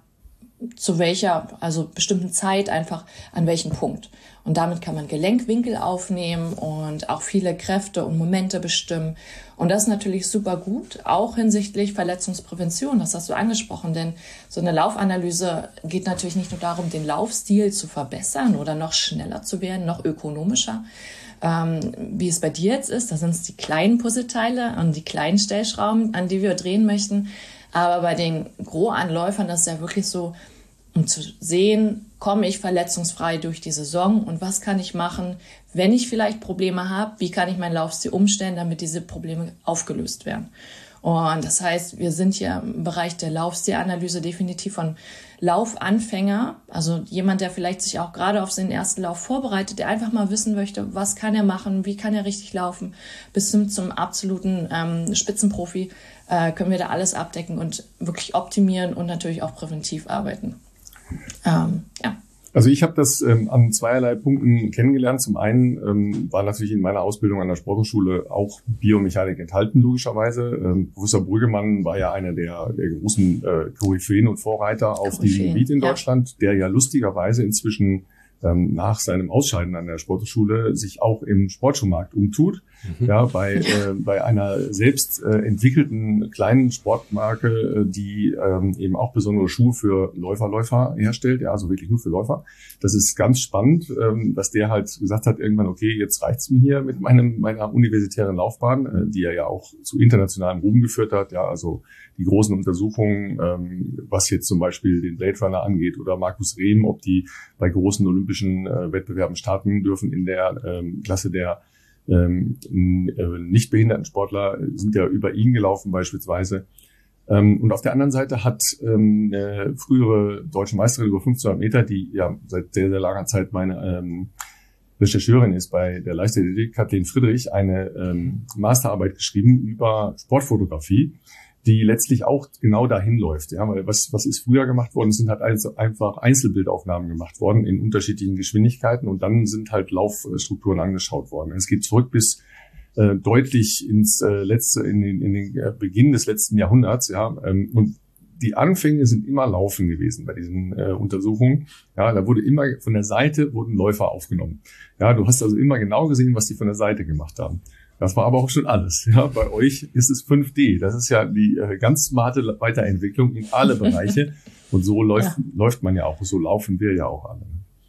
zu welcher, also bestimmten Zeit einfach an welchem Punkt. Und damit kann man Gelenkwinkel aufnehmen und auch viele Kräfte und Momente bestimmen. Und das ist natürlich super gut, auch hinsichtlich Verletzungsprävention, das hast du angesprochen, denn so eine Laufanalyse geht natürlich nicht nur darum, den Laufstil zu verbessern oder noch schneller zu werden, noch ökonomischer, ähm, wie es bei dir jetzt ist. Da sind es die kleinen Puzzleteile und die kleinen Stellschrauben, an die wir drehen möchten. Aber bei den Gros-Anläufern ist es ja wirklich so, um zu sehen, komme ich verletzungsfrei durch die Saison und was kann ich machen, wenn ich vielleicht Probleme habe, wie kann ich meinen Laufstil umstellen, damit diese Probleme aufgelöst werden. Und das heißt, wir sind hier im Bereich der Laufstilanalyse definitiv von Laufanfänger, also jemand, der vielleicht sich auch gerade auf seinen ersten Lauf vorbereitet, der einfach mal wissen möchte, was kann er machen, wie kann er richtig laufen, bis zum, zum absoluten ähm, Spitzenprofi äh, können wir da alles abdecken und wirklich optimieren und natürlich auch präventiv arbeiten. Ähm, ja. Also ich habe das ähm, an zweierlei Punkten kennengelernt. Zum einen ähm, war natürlich in meiner Ausbildung an der Sporthochschule auch Biomechanik enthalten, logischerweise. Ähm, Professor Brüggemann war ja einer der, der großen äh, Koryphäen und Vorreiter auf diesem Gebiet in Deutschland, ja. der ja lustigerweise inzwischen ähm, nach seinem Ausscheiden an der Sportschule sich auch im Sportschuhmarkt umtut. Mhm. Ja, bei, äh, bei einer selbst äh, entwickelten kleinen Sportmarke, äh, die ähm, eben auch besondere Schuhe für Läufer, Läufer herstellt, ja, also wirklich nur für Läufer. Das ist ganz spannend, ähm, dass der halt gesagt hat, irgendwann, okay, jetzt reicht's mir hier mit meinem, meiner universitären Laufbahn, äh, die er ja auch zu internationalem Ruhm geführt hat, ja, also die großen Untersuchungen, ähm, was jetzt zum Beispiel den Blade Runner angeht oder Markus Rehm, ob die bei großen olympischen äh, Wettbewerben starten dürfen in der ähm, Klasse der ähm, äh, nicht behinderten Sportler, sind ja über ihn gelaufen beispielsweise. Ähm, und auf der anderen Seite hat ähm, eine frühere deutsche Meisterin über fünfzehnhundert Meter, die ja seit sehr, sehr langer Zeit meine ähm, Rechercheurin ist bei der Leichtathletik, Kathleen Friedrich, eine ähm, Masterarbeit geschrieben über Sportfotografie, die letztlich auch genau dahin läuft. Ja, weil was, was ist früher gemacht worden? Es sind halt also einfach Einzelbildaufnahmen gemacht worden in unterschiedlichen Geschwindigkeiten und dann sind halt Laufstrukturen angeschaut worden. Es geht zurück bis äh, deutlich ins äh, letzte, in den, in den äh, Beginn des letzten Jahrhunderts. Ja, ähm, und die Anfänge sind immer Laufen gewesen bei diesen äh, Untersuchungen. Ja, da wurde immer von der Seite wurden Läufer aufgenommen. Ja, du hast also immer genau gesehen, was die von der Seite gemacht haben. Das war aber auch schon alles. Ja, bei euch ist es fünf D. Das ist ja die äh, ganz smarte Weiterentwicklung in alle Bereiche. Und so läuft, ja. läuft man ja auch. So laufen wir ja auch alle.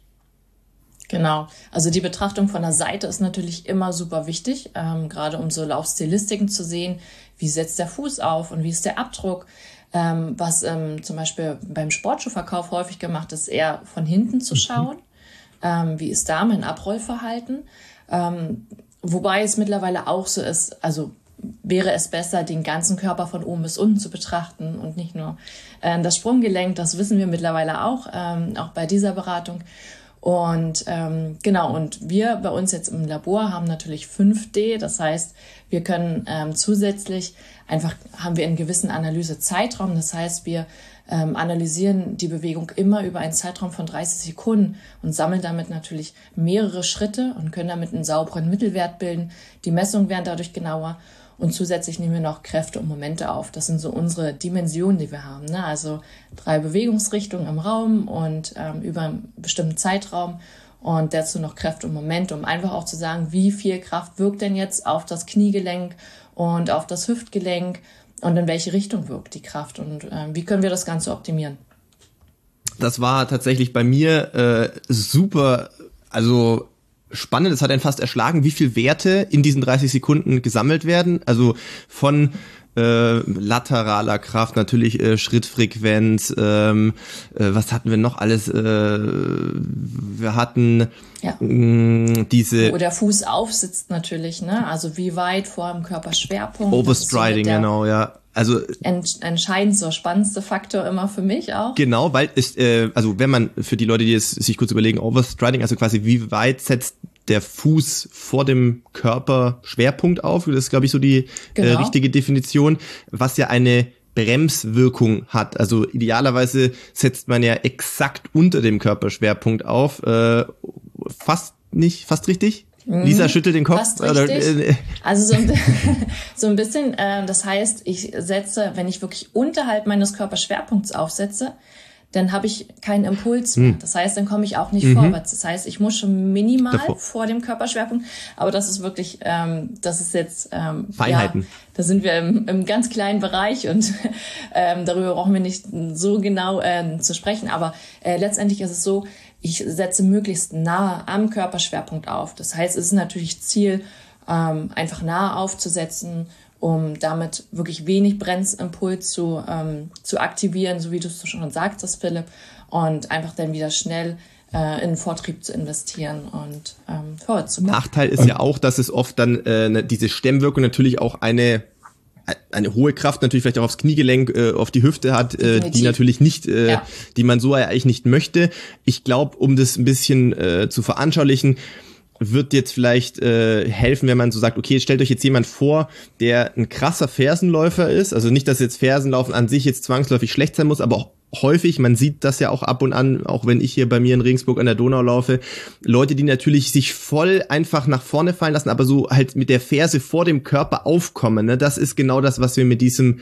Genau. Also die Betrachtung von der Seite ist natürlich immer super wichtig, ähm, gerade um so Laufstilistiken zu sehen. Wie setzt der Fuß auf und wie ist der Abdruck? Ähm, was ähm, zum Beispiel beim Sportschuhverkauf häufig gemacht ist, eher von hinten zu schauen. Mhm. Ähm, wie ist da mein Abrollverhalten? Ähm, Wobei es mittlerweile auch so ist, also wäre es besser, den ganzen Körper von oben bis unten zu betrachten und nicht nur äh, das Sprunggelenk. Das wissen wir mittlerweile auch, ähm, auch bei dieser Beratung. Und ähm, genau, und wir bei uns jetzt im Labor haben natürlich fünf D. Das heißt, wir können ähm, zusätzlich einfach, haben wir einen gewissen Analysezeitraum. Das heißt, wir ähm, analysieren die Bewegung immer über einen Zeitraum von dreißig Sekunden und sammeln damit natürlich mehrere Schritte und können damit einen sauberen Mittelwert bilden. Die Messungen werden dadurch genauer und zusätzlich nehmen wir noch Kräfte und Momente auf. Das sind so unsere Dimensionen, die wir haben, ne? Also drei Bewegungsrichtungen im Raum und ähm, über einen bestimmten Zeitraum und dazu noch Kräfte und Momente, um einfach auch zu sagen, wie viel Kraft wirkt denn jetzt auf das Kniegelenk und auf das Hüftgelenk und in welche Richtung wirkt die Kraft und äh, wie können wir das Ganze optimieren? Das war tatsächlich bei mir äh, super, also spannend. Es hat einen fast erschlagen, wie viel Werte in diesen dreißig Sekunden gesammelt werden. Also von äh, lateraler Kraft, natürlich äh, Schrittfrequenz, ähm, äh, was hatten wir noch alles? Äh, wir hatten ja. mh, diese... Wo der Fuß aufsitzt natürlich, ne? Also wie weit vor dem Körperschwerpunkt. Overstriding, so genau, ja. Also ent, entscheidend so spannendste Faktor immer für mich auch. Genau, weil es, äh, also wenn man, für die Leute, die es sich kurz überlegen, Overstriding, also quasi wie weit setzt der Fuß vor dem Körper Schwerpunkt auf, das ist, glaube ich, so die genau. äh, richtige Definition, was ja eine Bremswirkung hat. Also idealerweise setzt man ja exakt unter dem Körperschwerpunkt auf, äh, fast nicht, fast richtig? Lisa schüttelt den Kopf. Fast richtig. Also so ein, so ein bisschen, äh, das heißt, ich setze, wenn ich wirklich unterhalb meines Körperschwerpunkts aufsetze, dann habe ich keinen Impuls mehr. Das heißt, dann komme ich auch nicht mhm. vorwärts. Das heißt, ich muss schon minimal Davor. vor dem Körperschwerpunkt, aber das ist wirklich, ähm, das ist jetzt, ähm, Feinheiten. Ja, da sind wir im, im ganz kleinen Bereich und ähm, darüber brauchen wir nicht so genau äh, zu sprechen. Aber äh, letztendlich ist es so, ich setze möglichst nahe am Körperschwerpunkt auf. Das heißt, es ist natürlich Ziel, ähm, einfach nahe aufzusetzen, um damit wirklich wenig Bremsimpuls zu, ähm, zu aktivieren, so wie du es schon sagtest, Philipp, und einfach dann wieder schnell äh, in den Vortrieb zu investieren und ähm, vorwärts zu kommen. Nachteil ist ja auch, dass es oft dann äh, diese Stemmwirkung natürlich auch eine eine hohe Kraft natürlich vielleicht auch aufs Kniegelenk, äh, auf die Hüfte hat, äh, die natürlich nicht, äh, ja. die man so eigentlich nicht möchte. Ich glaube, um das ein bisschen äh, zu veranschaulichen, wird jetzt vielleicht äh, helfen, wenn man so sagt, okay, stellt euch jetzt jemand vor, der ein krasser Fersenläufer ist. Also nicht, dass jetzt Fersenlaufen an sich jetzt zwangsläufig schlecht sein muss, aber auch häufig, man sieht das ja auch ab und an, auch wenn ich hier bei mir in Regensburg an der Donau laufe, Leute, die natürlich sich voll einfach nach vorne fallen lassen, aber so halt mit der Ferse vor dem Körper aufkommen. Ne? Das ist genau das, was wir mit diesem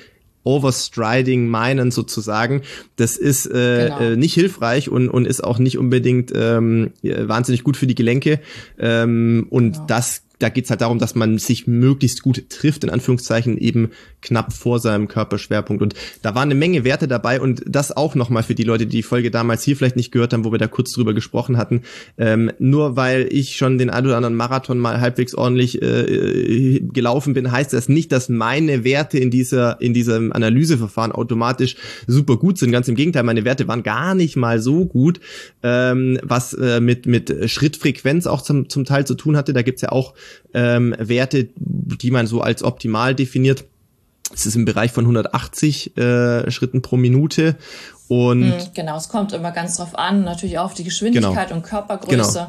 Overstriding meinen sozusagen. Das ist äh, Genau. äh, nicht hilfreich und und ist auch nicht unbedingt ähm, wahnsinnig gut für die Gelenke. Ähm, und Genau. das da geht's halt darum, dass man sich möglichst gut trifft, in Anführungszeichen, eben knapp vor seinem Körperschwerpunkt. Und da waren eine Menge Werte dabei und das auch nochmal für die Leute, die die Folge damals hier vielleicht nicht gehört haben, wo wir da kurz drüber gesprochen hatten. Ähm, nur weil ich schon den ein oder anderen Marathon mal halbwegs ordentlich äh, gelaufen bin, heißt das nicht, dass meine Werte in dieser in diesem Analyseverfahren automatisch super gut sind. Ganz im Gegenteil, meine Werte waren gar nicht mal so gut, ähm, was äh, mit mit Schrittfrequenz auch zum zum Teil zu tun hatte. Da gibt's ja auch Ähm, Werte, die man so als optimal definiert. Es ist im Bereich von hundertachtzig äh, Schritten pro Minute und Hm, genau, es kommt immer ganz drauf an, natürlich auch auf die Geschwindigkeit Genau. und Körpergröße. Genau.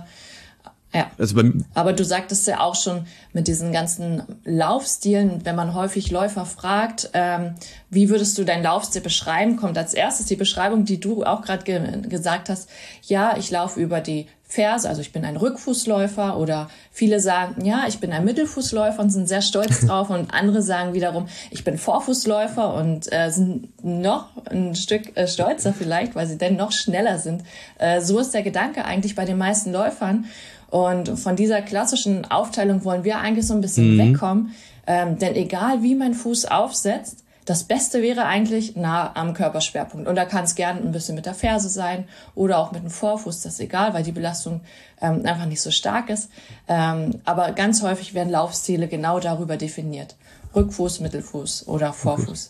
Ja. also bei, Aber du sagtest ja auch schon mit diesen ganzen Laufstilen, wenn man häufig Läufer fragt, ähm, wie würdest du deinen Laufstil beschreiben, kommt als erstes die Beschreibung, die du auch gerade ge- gesagt hast. Ja, ich laufe über die Ferse, also ich bin ein Rückfußläufer, oder viele sagen, ja, ich bin ein Mittelfußläufer und sind sehr stolz drauf, und andere sagen wiederum, ich bin Vorfußläufer und äh, sind noch ein Stück äh, stolzer vielleicht, weil sie denn noch schneller sind. Äh, so ist der Gedanke eigentlich bei den meisten Läufern. Und von dieser klassischen Aufteilung wollen wir eigentlich so ein bisschen Mhm. wegkommen. Ähm, denn egal wie mein Fuß aufsetzt, das Beste wäre eigentlich nah am Körperschwerpunkt. Und da kann es gerne ein bisschen mit der Ferse sein oder auch mit dem Vorfuß, das ist egal, weil die Belastung ähm, einfach nicht so stark ist. Ähm, aber ganz häufig werden Laufstile genau darüber definiert. Rückfuß, Mittelfuß oder Vorfuß.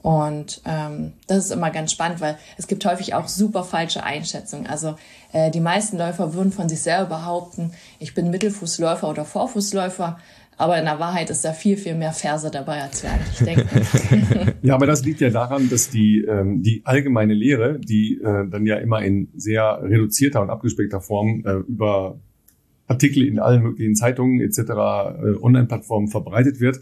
Und ähm, das ist immer ganz spannend, weil es gibt häufig auch super falsche Einschätzungen. Also äh, die meisten Läufer würden von sich selber behaupten, ich bin Mittelfußläufer oder Vorfußläufer, aber in der Wahrheit ist da viel, viel mehr Ferse dabei, als wir eigentlich denken. Ja, aber das liegt ja daran, dass die ähm, die allgemeine Lehre, die äh, dann ja immer in sehr reduzierter und abgespeckter Form äh, über Artikel in allen möglichen Zeitungen et cetera, äh, Online-Plattformen verbreitet wird,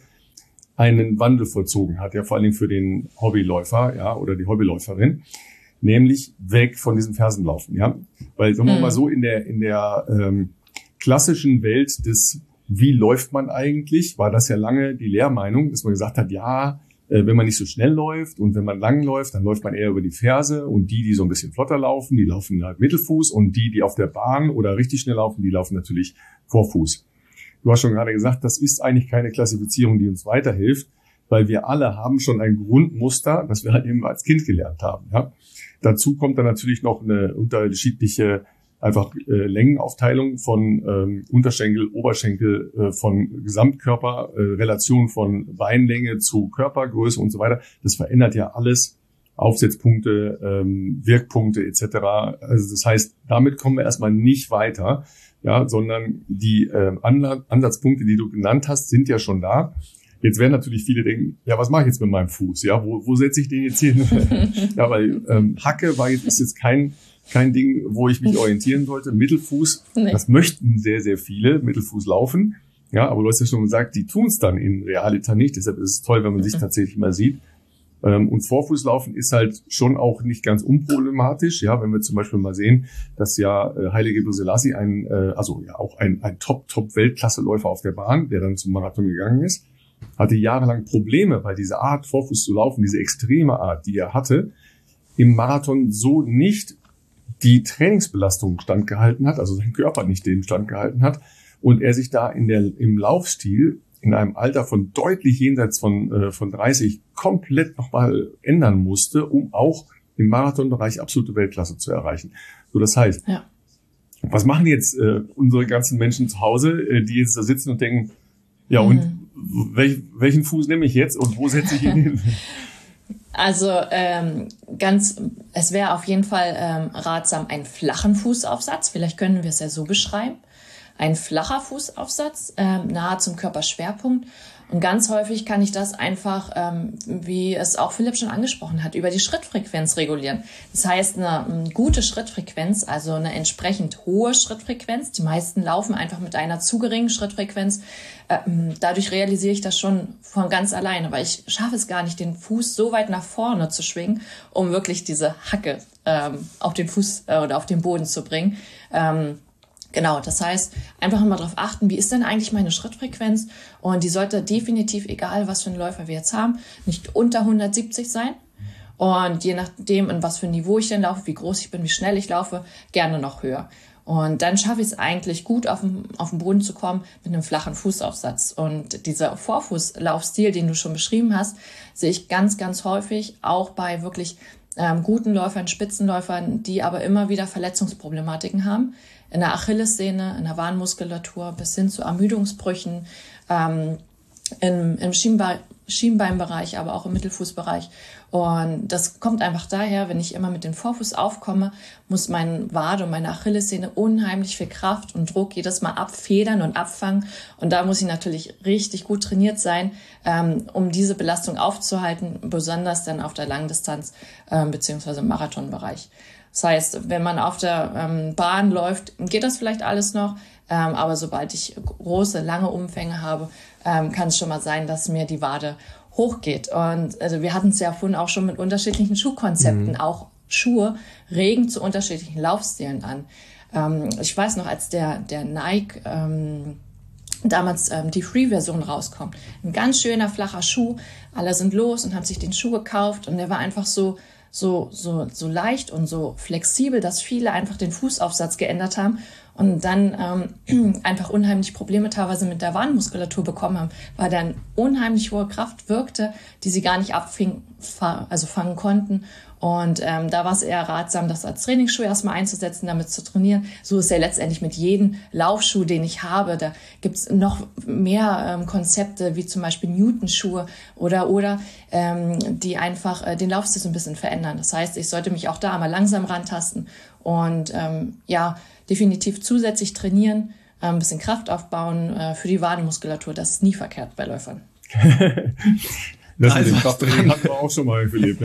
einen Wandel vollzogen hat, ja vor allen Dingen für den Hobbyläufer, ja, oder die Hobbyläuferin, nämlich weg von diesem Fersenlaufen, ja, weil sagen wir Hm. mal so in der in der ähm, klassischen Welt des wie läuft man eigentlich, war das ja lange die Lehrmeinung, dass man gesagt hat, ja, äh, wenn man nicht so schnell läuft und wenn man lang läuft, dann läuft man eher über die Ferse, und die, die so ein bisschen flotter laufen, die laufen halt Mittelfuß, und die, die auf der Bahn oder richtig schnell laufen, die laufen natürlich Vorfuß. Du hast schon gerade gesagt, das ist eigentlich keine Klassifizierung, die uns weiterhilft, weil wir alle haben schon ein Grundmuster, das wir halt eben als Kind gelernt haben. Ja? Dazu kommt dann natürlich noch eine unterschiedliche einfach äh, Längenaufteilung von ähm, Unterschenkel, Oberschenkel, äh, von Gesamtkörper, äh, Relation von Beinlänge zu Körpergröße und so weiter. Das verändert ja alles, Aufsetzpunkte, ähm, Wirkpunkte et cetera. Also das heißt, damit kommen wir erstmal nicht weiter, ja, sondern die äh, Ansatzpunkte, die du genannt hast, sind ja schon da. Jetzt werden natürlich viele denken, ja, was mache ich jetzt mit meinem Fuß? Ja, wo, wo setze ich den jetzt hin? Ja, weil ähm, Hacke war jetzt, ist jetzt kein kein Ding, wo ich mich orientieren sollte. Mittelfuß, Nee. das möchten sehr, sehr viele Mittelfuß laufen. Ja, aber du hast ja schon gesagt, die tun es dann in Realita nicht. Deshalb ist es toll, wenn man sich tatsächlich mal sieht. Ähm, und Vorfußlaufen ist halt schon auch nicht ganz unproblematisch. Ja, wenn wir zum Beispiel mal sehen, dass ja äh, Haile Gebrselassie ein, äh, also ja auch ein, ein Top-Top-Weltklasse-Läufer auf der Bahn, der dann zum Marathon gegangen ist, hatte jahrelang Probleme, weil diese Art, Vorfuß zu laufen, diese extreme Art, die er hatte, im Marathon so nicht die Trainingsbelastung standgehalten hat, also sein Körper nicht dem standgehalten hat, und er sich da in der, im Laufstil in einem Alter von deutlich jenseits von, äh, von dreißig komplett nochmal ändern musste, um auch im Marathonbereich absolute Weltklasse zu erreichen. So, das heißt, Ja. was machen jetzt äh, unsere ganzen Menschen zu Hause, äh, die jetzt da sitzen und denken, ja, und Mhm. welch, welchen Fuß nehme ich jetzt und wo setze ich ihn hin? Also ähm, ganz, es wäre auf jeden Fall ähm, ratsam, einen flachen Fußaufsatz, vielleicht können wir es ja so beschreiben, ein flacher Fußaufsatz, ähm, nahe zum Körperschwerpunkt. Und ganz häufig kann ich das einfach, ähm, wie es auch Philipp schon angesprochen hat, über die Schrittfrequenz regulieren. Das heißt, eine, eine gute Schrittfrequenz, also eine entsprechend hohe Schrittfrequenz. Die meisten laufen einfach mit einer zu geringen Schrittfrequenz. Ähm, dadurch realisiere ich das schon von ganz alleine, weil ich schaffe es gar nicht, den Fuß so weit nach vorne zu schwingen, um wirklich diese Hacke ähm, auf den Fuß äh, oder auf den Boden zu bringen. Ähm, Genau, das heißt, einfach mal darauf achten, wie ist denn eigentlich meine Schrittfrequenz? Und die sollte definitiv, egal was für einen Läufer wir jetzt haben, nicht unter hundertsiebzig sein. Und je nachdem, in was für ein Niveau ich denn laufe, wie groß ich bin, wie schnell ich laufe, gerne noch höher. Und dann schaffe ich es eigentlich gut, auf den, auf den Boden zu kommen mit einem flachen Fußaufsatz. Und dieser Vorfußlaufstil, den du schon beschrieben hast, sehe ich ganz, ganz häufig auch bei wirklich ähm, guten Läufern, Spitzenläufern, die aber immer wieder Verletzungsproblematiken haben. In der Achillessehne, in der Wadenmuskulatur bis hin zu Ermüdungsbrüchen, ähm, im, im Schienbein, Schienbeinbereich, aber auch im Mittelfußbereich. Und das kommt einfach daher, wenn ich immer mit dem Vorfuß aufkomme, muss mein Wade und meine Achillessehne unheimlich viel Kraft und Druck jedes Mal abfedern und abfangen. Und da muss ich natürlich richtig gut trainiert sein, ähm, um diese Belastung aufzuhalten, besonders dann auf der Langdistanz ähm, beziehungsweise im Marathonbereich. Das heißt, wenn man auf der ähm, Bahn läuft, geht das vielleicht alles noch. Ähm, aber sobald ich große, lange Umfänge habe, ähm, kann es schon mal sein, dass mir die Wade hochgeht. Und also wir hatten es ja vorhin auch schon mit unterschiedlichen Schuhkonzepten. Mhm. Auch Schuhe regen zu unterschiedlichen Laufstilen an. Ähm, ich weiß noch, als der, der Nike ähm, damals ähm, die Free-Version rauskommt, ein ganz schöner, flacher Schuh. Alle sind los und haben sich den Schuh gekauft. Und der war einfach so so so so leicht und so flexibel, dass viele einfach den Fußaufsatz geändert haben und dann ähm, einfach unheimlich Probleme teilweise mit der Wadenmuskulatur bekommen haben, weil dann unheimlich hohe Kraft wirkte, die sie gar nicht abfing, also fangen konnten. Und ähm, da war es eher ratsam, das als Trainingsschuh erstmal einzusetzen, damit zu trainieren. So ist ja letztendlich mit jedem Laufschuh, den ich habe. Da gibt's noch mehr ähm, Konzepte, wie zum Beispiel Newton-Schuhe oder oder ähm, die einfach äh, den Laufstil so ein bisschen verändern. Das heißt, ich sollte mich auch da mal langsam rantasten und ähm, ja definitiv zusätzlich trainieren, äh, ein bisschen Kraft aufbauen äh, für die Wadenmuskulatur. Das ist nie verkehrt bei Läufern. Das also, mit dem Krafttraining hatten wir auch schon mal, Philipp.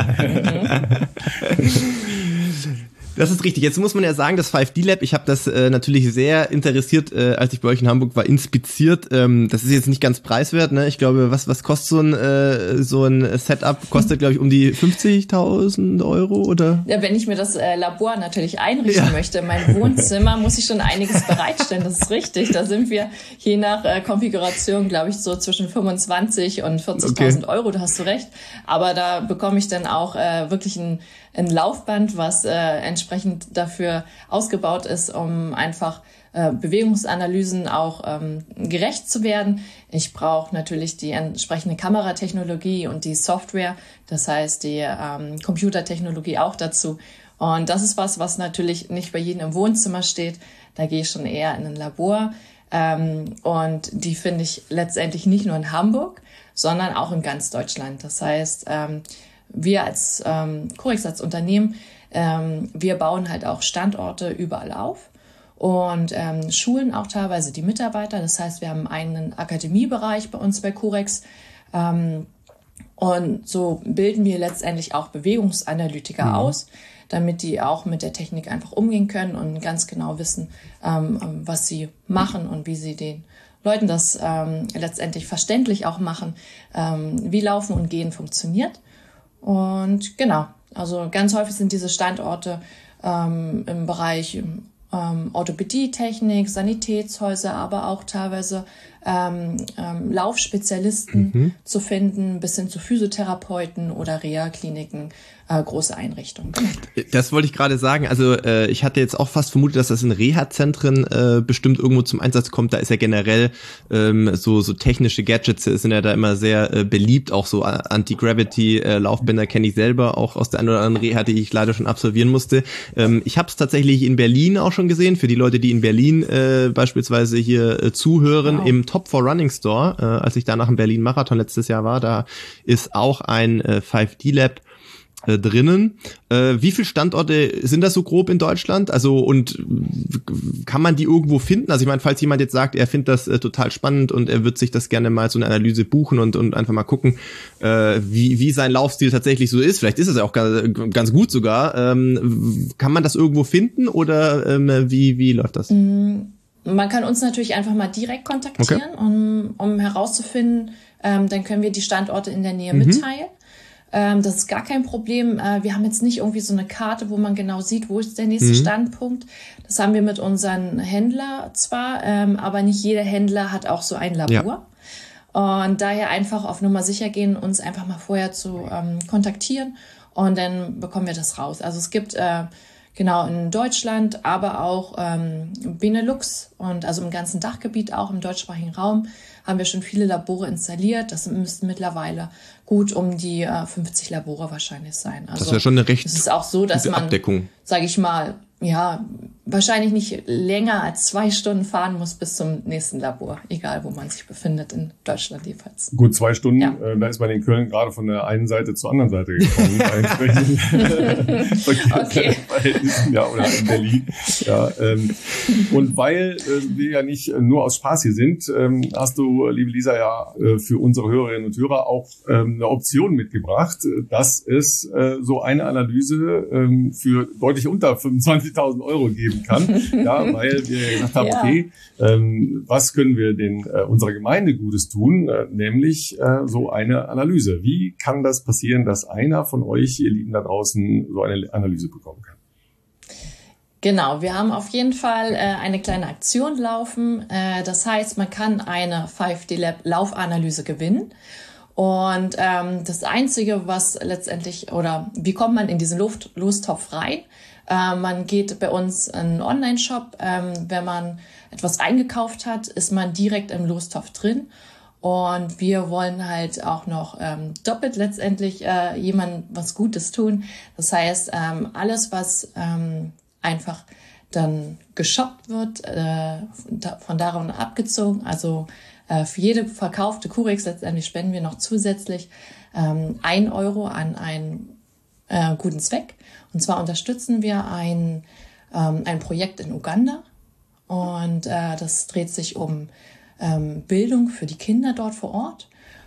Das ist richtig. Jetzt muss man ja sagen, das fünf D Lab, ich habe das äh, natürlich sehr interessiert, äh, als ich bei euch in Hamburg war, inspiziert. Ähm, das ist jetzt nicht ganz preiswert, ne? Ich glaube, was was kostet so ein äh, so ein Setup? Kostet, glaube ich, um die fünfzigtausend Euro, oder? Ja, wenn ich mir das äh, Labor natürlich einrichten ja. möchte, mein Wohnzimmer, muss ich schon einiges bereitstellen. Das ist richtig. Da sind wir je nach äh, Konfiguration, glaube ich, so zwischen fünfundzwanzig und vierzigtausend okay. Euro. Da hast du recht. Aber da bekomme ich dann auch äh, wirklich ein ein Laufband, was äh, entsprechend dafür ausgebaut ist, um einfach äh, Bewegungsanalysen auch ähm, gerecht zu werden. Ich brauche natürlich die entsprechende Kameratechnologie und die Software, das heißt die ähm, Computertechnologie auch dazu. Und das ist was, was natürlich nicht bei jedem im Wohnzimmer steht. Da gehe ich schon eher in ein Labor. Ähm, und die finde ich letztendlich nicht nur in Hamburg, sondern auch in ganz Deutschland. Das heißt, ähm, wir als ähm, Curex als Unternehmen, ähm, wir bauen halt auch Standorte überall auf und ähm, schulen auch teilweise die Mitarbeiter. Das heißt, wir haben einen Akademiebereich bei uns bei Curex ähm, und so bilden wir letztendlich auch Bewegungsanalytiker mhm. aus, damit die auch mit der Technik einfach umgehen können und ganz genau wissen, ähm, was sie machen und wie sie den Leuten das ähm, letztendlich verständlich auch machen, ähm, wie Laufen und Gehen funktioniert. Und genau, also ganz häufig sind diese Standorte ähm, im Bereich ähm, Orthopädie-Technik, Sanitätshäuser, aber auch teilweise ähm, ähm, Laufspezialisten mhm. zu finden, bis hin zu Physiotherapeuten oder Reha-Kliniken, äh, große Einrichtungen. Das wollte ich gerade sagen. Also äh, ich hatte jetzt auch fast vermutet, dass das in Reha-Zentren äh, bestimmt irgendwo zum Einsatz kommt. Da ist ja generell ähm, so so technische Gadgets sind ja da immer sehr äh, beliebt. Auch so Anti-Gravity-Laufbänder äh, kenne ich selber, auch aus der einen oder anderen Reha, die ich leider schon absolvieren musste. Ähm, ich habe es tatsächlich in Berlin auch schon gesehen. Für die Leute, die in Berlin äh, beispielsweise hier äh, zuhören, wow. Im Top for Running Store, äh, als ich da nach dem Berlin Marathon letztes Jahr war, da ist auch ein äh, fünf D Lab äh, drinnen. Äh, wie viele Standorte sind das so grob in Deutschland? Also und kann man die irgendwo finden? Also ich meine, falls jemand jetzt sagt, er findet das äh, total spannend und er wird sich das gerne mal so eine Analyse buchen und und einfach mal gucken, äh, wie wie sein Laufstil tatsächlich so ist. Vielleicht ist es ja auch ganz, ganz gut sogar. Ähm, kann man das irgendwo finden oder ähm, wie wie läuft das? Mm. Man kann uns natürlich einfach mal direkt kontaktieren, okay. um, um herauszufinden, ähm, dann können wir die Standorte in der Nähe mhm. mitteilen. Ähm, das ist gar kein Problem. Äh, wir haben jetzt nicht irgendwie so eine Karte, wo man genau sieht, wo ist der nächste mhm. Standpunkt. Das haben wir mit unseren Händlern zwar, ähm, aber nicht jeder Händler hat auch so ein Labor. Ja. Und daher einfach auf Nummer sicher gehen, uns einfach mal vorher zu ähm, kontaktieren und dann bekommen wir das raus. Also es gibt äh, genau in Deutschland, aber auch ähm, Benelux und also im ganzen Dachgebiet, auch im deutschsprachigen Raum, haben wir schon viele Labore installiert. Das müssten mittlerweile gut um die äh, fünfzig Labore wahrscheinlich sein. Also das ist ja schon eine recht es ist auch so, dass man, Abdeckung. Sage ich mal, ja, wahrscheinlich nicht länger als zwei Stunden fahren muss bis zum nächsten Labor, egal wo man sich befindet, in Deutschland jedenfalls. Gut, zwei Stunden, ja. äh, da ist man in Köln gerade von der einen Seite zur anderen Seite gekommen. Bei entsprechenden Verkehrsverhältnissen, ja, oder in Berlin. Ja, ähm, und weil äh, wir ja nicht nur aus Spaß hier sind, ähm, hast du, liebe Lisa, ja äh, für unsere Hörerinnen und Hörer auch ähm, eine Option mitgebracht, dass es äh, so eine Analyse ähm, für deutlich unter fünfundzwanzigtausend Euro geben kann, ja, weil wir gesagt haben, ja. okay, ähm, was können wir den äh, unserer Gemeinde Gutes tun, äh, nämlich äh, so eine Analyse. Wie kann das passieren, dass einer von euch, ihr Lieben da draußen, so eine Analyse bekommen kann? Genau, wir haben auf jeden Fall äh, eine kleine Aktion laufen. Äh, das heißt, man kann eine fünf D Lab Laufanalyse gewinnen. Und ähm, das Einzige, was letztendlich, oder wie kommt man in diesen Luft- Lostopf rein? Äh, man geht bei uns in einen Online-Shop. Ähm, wenn man etwas eingekauft hat, ist man direkt im Lostopf drin. Und wir wollen halt auch noch ähm, doppelt letztendlich äh, jemandem was Gutes tun. Das heißt, ähm, alles, was ähm, einfach dann geshoppt wird, äh, von daran abgezogen, also äh, für jede verkaufte Curex letztendlich spenden wir noch zusätzlich ähm, ein Euro an einen äh, guten Zweck. Und zwar unterstützen wir ein, ähm, ein Projekt in Uganda und äh, das dreht sich um ähm, Bildung für die Kinder dort vor Ort.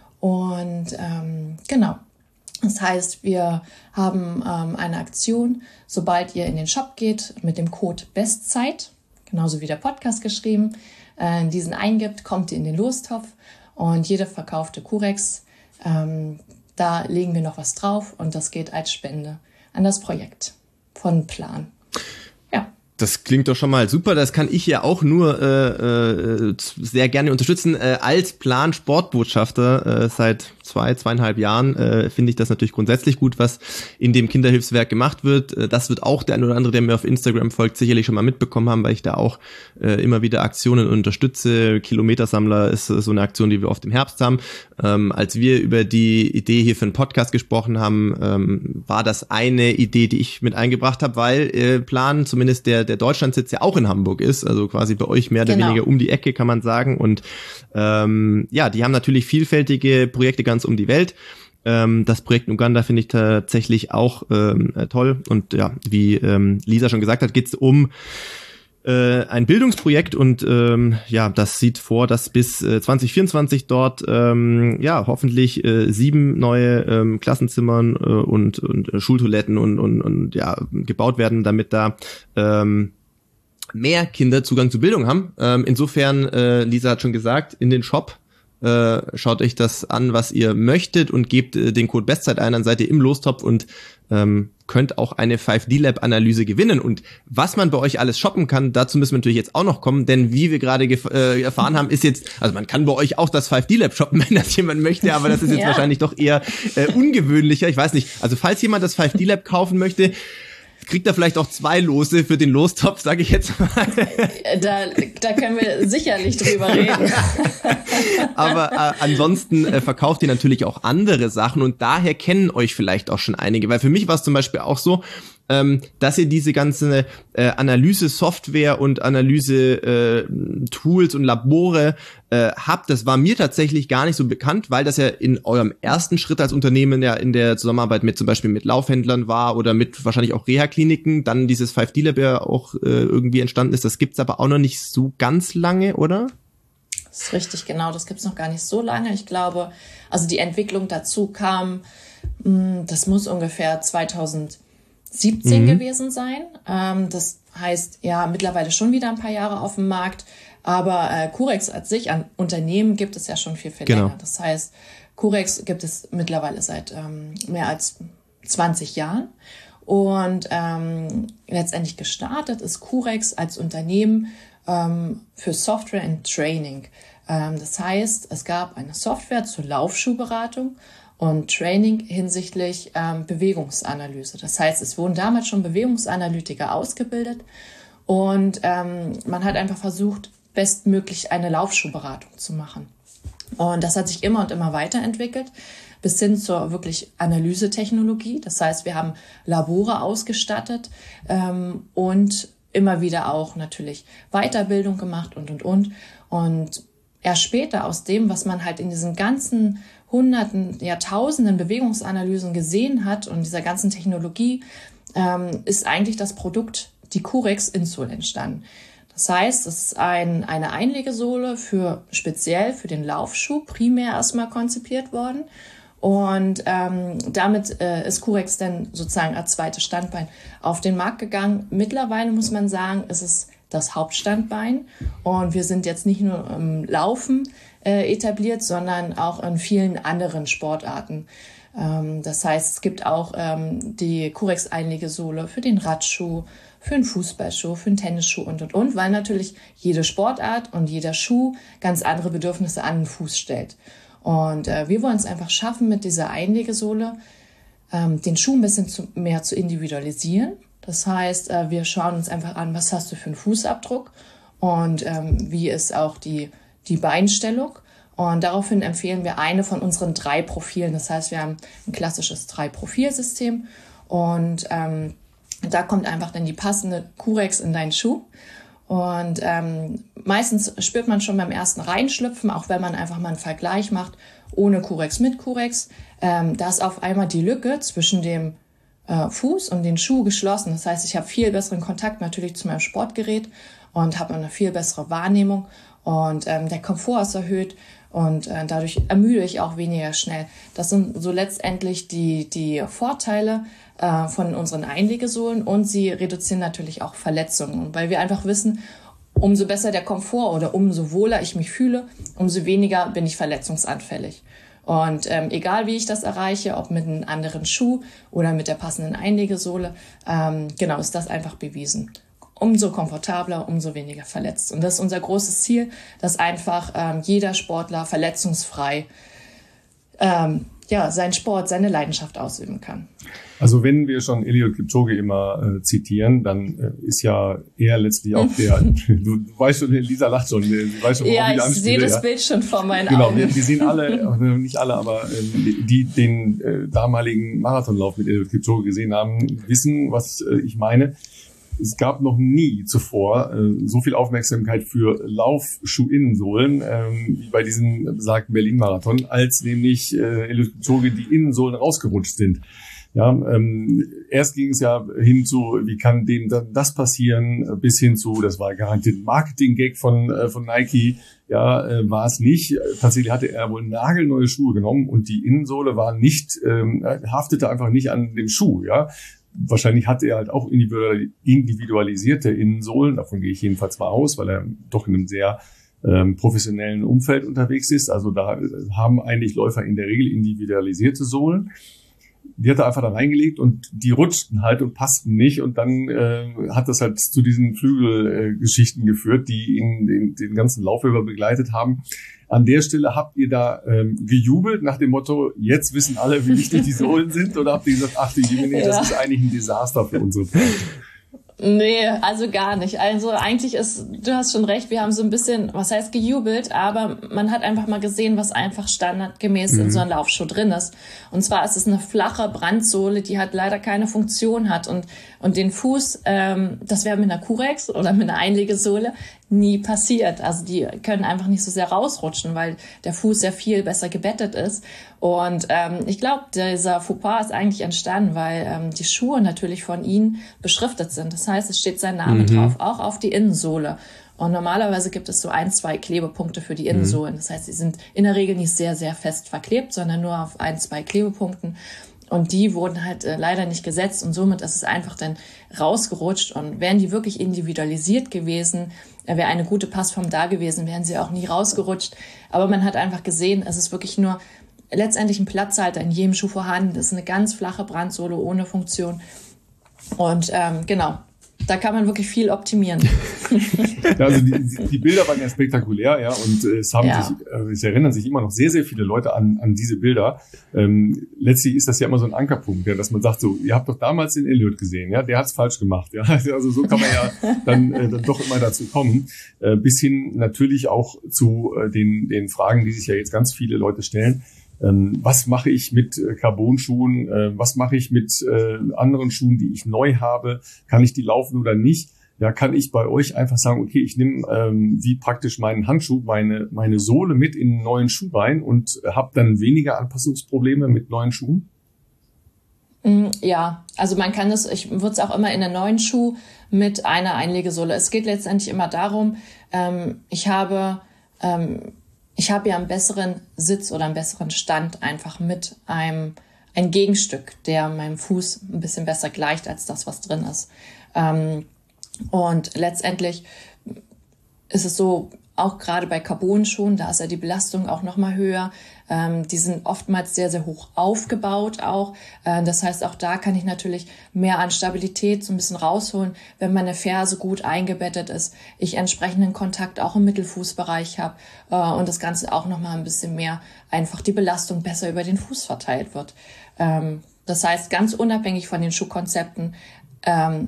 Und ähm, genau, das heißt, wir haben ähm, eine Aktion, sobald ihr in den Shop geht mit dem Code Bestzeit, genauso wie der Podcast geschrieben, äh, diesen eingibt, kommt ihr in den Lostopf und jede verkaufte Curex, ähm, da legen wir noch was drauf und das geht als Spende an das Projekt von Plan. Ja. Das klingt doch schon mal super. Das kann ich ja auch nur äh, äh, sehr gerne unterstützen. Äh, als Plan-Sportbotschafter äh, seit zwei, zweieinhalb Jahren äh, finde ich das natürlich grundsätzlich gut, was in dem Kinderhilfswerk gemacht wird. Äh, das wird auch der ein oder andere, der mir auf Instagram folgt, sicherlich schon mal mitbekommen haben, weil ich da auch äh, immer wieder Aktionen unterstütze. Kilometersammler ist äh, so eine Aktion, die wir oft im Herbst haben. Ähm, als wir über die Idee hier für einen Podcast gesprochen haben, ähm, war das eine Idee, die ich mit eingebracht habe, weil äh, Plan, zumindest der der Deutschlandsitz ja auch in Hamburg ist, also quasi bei euch mehr oder genau. weniger um die Ecke, kann man sagen. Und ähm, ja, die haben natürlich vielfältige Projekte ganz um die Welt. Ähm, das Projekt in Uganda finde ich tatsächlich auch ähm, toll. Und ja, wie ähm, Lisa schon gesagt hat, geht es um äh, ein Bildungsprojekt und ähm, ja, das sieht vor, dass bis äh, zwanzig vierundzwanzig dort ähm, ja hoffentlich äh, sieben neue ähm, Klassenzimmern äh, und, und äh, Schultoiletten und, und, und ja gebaut werden, damit da ähm, mehr Kinder Zugang zu Bildung haben. Ähm, insofern, äh, Lisa hat schon gesagt, in den Shop äh, schaut euch das an, was ihr möchtet und gebt äh, den Code Bestzeit ein, dann seid ihr im Lostopf und ähm, könnt auch eine fünf D Lab Analyse gewinnen. Und was man bei euch alles shoppen kann, dazu müssen wir natürlich jetzt auch noch kommen, denn wie wir gerade gef- äh, erfahren haben, ist jetzt, also man kann bei euch auch das fünf D Lab shoppen, wenn das jemand möchte, aber das ist jetzt ja. wahrscheinlich doch eher äh, ungewöhnlicher. Ich weiß nicht, also falls jemand das fünf D Lab kaufen möchte, kriegt er vielleicht auch zwei Lose für den Lostopf, sage ich jetzt mal. Da, da können wir sicherlich drüber reden. Aber äh, ansonsten äh, verkauft ihr natürlich auch andere Sachen und daher kennen euch vielleicht auch schon einige. Weil für mich war es zum Beispiel auch so, ähm, dass ihr diese ganze äh, Analyse-Software und Analyse-Tools äh, und Labore äh, habt. Das war mir tatsächlich gar nicht so bekannt, weil das ja in eurem ersten Schritt als Unternehmen ja in der Zusammenarbeit mit zum Beispiel mit Laufhändlern war oder mit wahrscheinlich auch Reha-Kliniken. Dann dieses fünf D Lab ja auch äh, irgendwie entstanden ist. Das gibt's aber auch noch nicht so ganz lange, oder? Das ist richtig, genau. Das gibt's noch gar nicht so lange. Ich glaube, also die Entwicklung dazu kam, mh, das muss ungefähr zweitausendsiebzehn mhm. gewesen sein. Ähm, das heißt, ja, mittlerweile schon wieder ein paar Jahre auf dem Markt. Aber äh, Curex als sich an Unternehmen gibt es ja schon viel, viel genau. länger. Das heißt, Curex gibt es mittlerweile seit ähm, mehr als zwanzig Jahren. Und ähm, letztendlich gestartet ist Curex als Unternehmen ähm, für Software and Training. Ähm, das heißt, es gab eine Software zur Laufschuhberatung und Training hinsichtlich ähm, Bewegungsanalyse. Das heißt, es wurden damals schon Bewegungsanalytiker ausgebildet und ähm, man hat einfach versucht, bestmöglich eine Laufschuhberatung zu machen. Und das hat sich immer und immer weiterentwickelt, bis hin zur wirklich Analysetechnologie. Das heißt, wir haben Labore ausgestattet ähm, und immer wieder auch natürlich Weiterbildung gemacht und, und, und. Und erst später aus dem, was man halt in diesen ganzen Hunderten, Jahrtausenden Bewegungsanalysen gesehen hat und dieser ganzen Technologie, ähm, ist eigentlich das Produkt, die Curex Insole, entstanden. Das heißt, es ist ein, eine Einlegesohle für speziell für den Laufschuh primär erstmal konzipiert worden. Und ähm, damit äh, ist Curex dann sozusagen als zweites Standbein auf den Markt gegangen. Mittlerweile muss man sagen, ist es das Hauptstandbein. Und wir sind jetzt nicht nur im Laufen äh, etabliert, sondern auch in vielen anderen Sportarten. Ähm, das heißt, es gibt auch ähm, die Curex-Einlegesohle für den Radschuh, für einen Fußballschuh, für einen Tennisschuh und, und, und, weil natürlich jede Sportart und jeder Schuh ganz andere Bedürfnisse an den Fuß stellt. Und äh, wir wollen es einfach schaffen, mit dieser Einlegesohle ähm, den Schuh ein bisschen zu, mehr zu individualisieren. Das heißt, äh, wir schauen uns einfach an, was hast du für einen Fußabdruck und ähm, wie ist auch die, die Beinstellung. Und daraufhin empfehlen wir eine von unseren drei Profilen. Das heißt, wir haben ein klassisches Drei-Profil-System und ähm, da kommt einfach dann die passende Curex in deinen Schuh. Und ähm, meistens spürt man schon beim ersten Reinschlüpfen, auch wenn man einfach mal einen Vergleich macht, ohne Curex, mit Curex, ähm, da ist auf einmal die Lücke zwischen dem äh, Fuß und den Schuh geschlossen. Das heißt, ich habe viel besseren Kontakt natürlich zu meinem Sportgerät und habe eine viel bessere Wahrnehmung und ähm, der Komfort ist erhöht und äh, dadurch ermüde ich auch weniger schnell. Das sind so letztendlich die, die Vorteile äh, von unseren Einlegesohlen und sie reduzieren natürlich auch Verletzungen, weil wir einfach wissen, umso besser der Komfort oder umso wohler ich mich fühle, umso weniger bin ich verletzungsanfällig. Und ähm, egal wie ich das erreiche, ob mit einem anderen Schuh oder mit der passenden Einlegesohle, ähm, genau ist das einfach bewiesen. Umso komfortabler, umso weniger verletzt. Und das ist unser großes Ziel, dass einfach ähm, jeder Sportler verletzungsfrei ähm, ja, seinen Sport, seine Leidenschaft ausüben kann. Also wenn wir schon Eliud Kipchoge immer äh, zitieren, dann äh, ist ja er letztlich auch der, du, du weißt schon, Lisa lacht schon, du weißt schon, ja, ich sehe das ja? Bild schon vor meinen genau, Augen. Genau, wir, wir sehen alle, nicht alle, aber äh, die den äh, damaligen Marathonlauf mit Eliud Kipchoge gesehen haben, wissen, was äh, ich meine. Es gab noch nie zuvor äh, so viel Aufmerksamkeit für Laufschuh-Innensohlen ähm, wie bei diesem besagten Berlin-Marathon, als nämlich äh, Eliud Kipchoge die Innensohlen rausgerutscht sind. Ja, ähm, erst ging es ja hin zu, wie kann dem das passieren, bis hin zu, das war garantiert ein Marketing-Gag von äh, von Nike, ja, äh, war es nicht. Tatsächlich hatte er wohl nagelneue Schuhe genommen und die Innensohle war nicht, ähm, haftete einfach nicht an dem Schuh, ja. Wahrscheinlich hatte er halt auch individualisierte Innensohlen, davon gehe ich jedenfalls mal aus, weil er doch in einem sehr ähm, professionellen Umfeld unterwegs ist. Also da haben eigentlich Läufer in der Regel individualisierte Sohlen. Die hat er einfach da reingelegt und die rutschten halt und passten nicht. Und dann äh, hat das halt zu diesen Flügelgeschichten äh, geführt, die ihn den, den ganzen Lauf über begleitet haben. An der Stelle habt ihr da ähm, gejubelt nach dem Motto, jetzt wissen alle, wie wichtig die Sohlen sind? Oder habt ihr gesagt, ach du Jemine, ja. Das ist eigentlich ein Desaster für unsere Branche? Nee, also gar nicht. Also eigentlich ist, du hast schon recht, wir haben so ein bisschen, was heißt gejubelt, aber man hat einfach mal gesehen, was einfach standardgemäß mhm. in so einem Laufschuh drin ist. Und zwar ist es eine flache Brandsohle, die halt leider keine Funktion hat. Und, und den Fuß, ähm, das wäre mit einer Curex oder mit einer Einlegesohle nie passiert. Also die können einfach nicht so sehr rausrutschen, weil der Fuß ja viel besser gebettet ist. Und ähm, ich glaube, dieser Fauxpas ist eigentlich entstanden, weil ähm, die Schuhe natürlich von ihnen beschriftet sind. Das heißt, es steht sein Name mhm. drauf, auch auf die Innensohle. Und normalerweise gibt es so ein, zwei Klebepunkte für die Innensohlen. Das heißt, sie sind in der Regel nicht sehr, sehr fest verklebt, sondern nur auf ein, zwei Klebepunkten. Und die wurden halt äh, leider nicht gesetzt und somit ist es einfach dann rausgerutscht. Und wären die wirklich individualisiert gewesen, äh, wäre eine gute Passform da gewesen, wären sie auch nie rausgerutscht. Aber man hat einfach gesehen, es ist wirklich nur letztendlich ein Platzhalter in jedem Schuh vorhanden. Das ist eine ganz flache Brandsohle ohne Funktion. Und ähm, genau, da kann man wirklich viel optimieren. Ja, also die, die Bilder waren ja spektakulär, ja, und äh, es haben ja. sich, äh, es erinnern sich immer noch sehr, sehr viele Leute an an diese Bilder. Ähm, letztlich ist das ja immer so ein Ankerpunkt, ja, dass man sagt, so, ihr habt doch damals den Elliot gesehen, ja, der hat's falsch gemacht, ja, also so kann man ja dann, äh, dann doch immer dazu kommen, äh, bis hin natürlich auch zu äh, den den Fragen, die sich ja jetzt ganz viele Leute stellen. Ähm, was mache ich mit äh, Carbon-Schuhen? Äh, was mache ich mit äh, anderen Schuhen, die ich neu habe? Kann ich die laufen oder nicht? Ja, kann ich bei euch einfach sagen, okay, ich nehme ähm, wie praktisch meinen Handschuh, meine meine Sohle mit in einen neuen Schuh rein und habe dann weniger Anpassungsprobleme mit neuen Schuhen? Ja, also man kann es, ich würde es auch immer in einen neuen Schuh mit einer Einlegesohle. Es geht letztendlich immer darum, ähm, ich habe ähm, Ich habe ja einen besseren Sitz oder einen besseren Stand einfach mit einem ein Gegenstück, der meinem Fuß ein bisschen besser gleicht als das, was drin ist. Ähm, und letztendlich ist es so, auch gerade bei Carbon-Schuhen, da ist ja die Belastung auch noch mal höher. Ähm, die sind oftmals sehr, sehr hoch aufgebaut auch. Äh, das heißt, auch da kann ich natürlich mehr an Stabilität so ein bisschen rausholen, wenn meine Ferse gut eingebettet ist, ich entsprechenden Kontakt auch im Mittelfußbereich habe äh, und das Ganze auch noch mal ein bisschen mehr einfach die Belastung besser über den Fuß verteilt wird. Ähm, das heißt, ganz unabhängig von den Schuhkonzepten, ähm,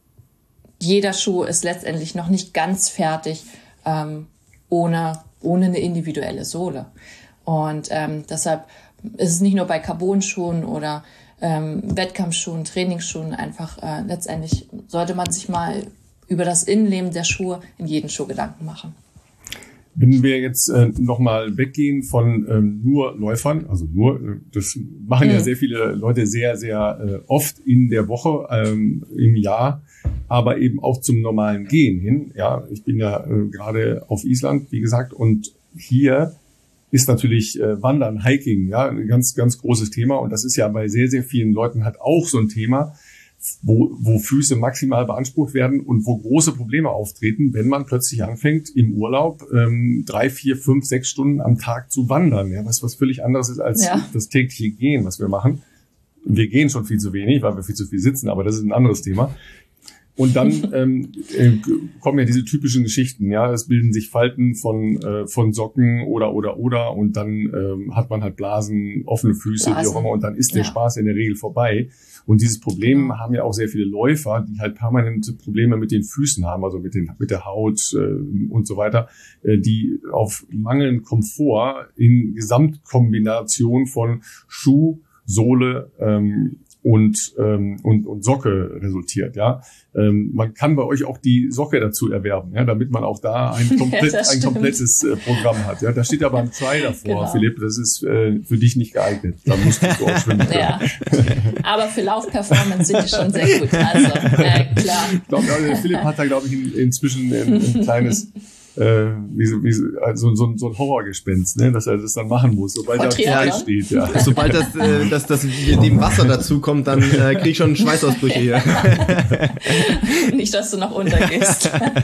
jeder Schuh ist letztendlich noch nicht ganz fertig, Ähm, ohne, ohne eine individuelle Sohle. Und ähm, deshalb ist es nicht nur bei Carbon-Schuhen oder ähm, Wettkampfschuhen, Trainingsschuhen einfach, äh, letztendlich sollte man sich mal über das Innenleben der Schuhe in jedem Schuh Gedanken machen. Wenn wir jetzt äh, nochmal weggehen von ähm, nur Läufern, also nur, das machen mhm. ja sehr viele Leute sehr, sehr äh, oft in der Woche, ähm, im Jahr, aber eben auch zum normalen Gehen hin. Ja, ich bin ja äh, gerade auf Island, wie gesagt, und hier ist natürlich äh, Wandern, Hiking, ja, ein ganz, ganz großes Thema. Und das ist ja bei sehr, sehr vielen Leuten halt auch so ein Thema, wo, wo Füße maximal beansprucht werden und wo große Probleme auftreten, wenn man plötzlich anfängt, im Urlaub ähm, drei, vier, fünf, sechs Stunden am Tag zu wandern. Ja, was was völlig anderes ist als ja. das tägliche Gehen, was wir machen. Wir gehen schon viel zu wenig, weil wir viel zu viel sitzen, aber das ist ein anderes Thema. Und dann ähm, äh, kommen ja diese typischen Geschichten, ja, es bilden sich Falten von äh, von Socken oder oder oder und dann ähm, hat man halt Blasen, offene Füße, Blasen. Wie auch immer, und dann ist der ja. Spaß in der Regel vorbei. Und dieses Problem genau. haben ja auch sehr viele Läufer, die halt permanente Probleme mit den Füßen haben, also mit den mit der Haut äh, und so weiter, äh, die auf mangelnden Komfort in Gesamtkombination von Schuh, Sohle ähm, und ähm, und und Socke resultiert, ja. Ähm, man kann bei euch auch die Socke dazu erwerben, ja, damit man auch da ein komplett ja, ein komplettes äh, Programm hat, ja. Da steht aber ein Try davor, genau. Philipp, das ist äh, für dich nicht geeignet. Da musst du so auch schwimmen können. Ja. Aber für Laufperformance sind die schon sehr gut, also äh, klar. Ich glaube, also, Philipp hat da glaube ich in, inzwischen ein, ein kleines Äh, wie so, wie so, also so, so ein Horrorgespenst, ne, dass er das dann machen muss, sobald er frei steht. Ja. Sobald das, äh, das, das neben Wasser dazu kommt, dann äh, krieg ich schon Schweißausbrüche hier. Nicht, dass du noch untergehst.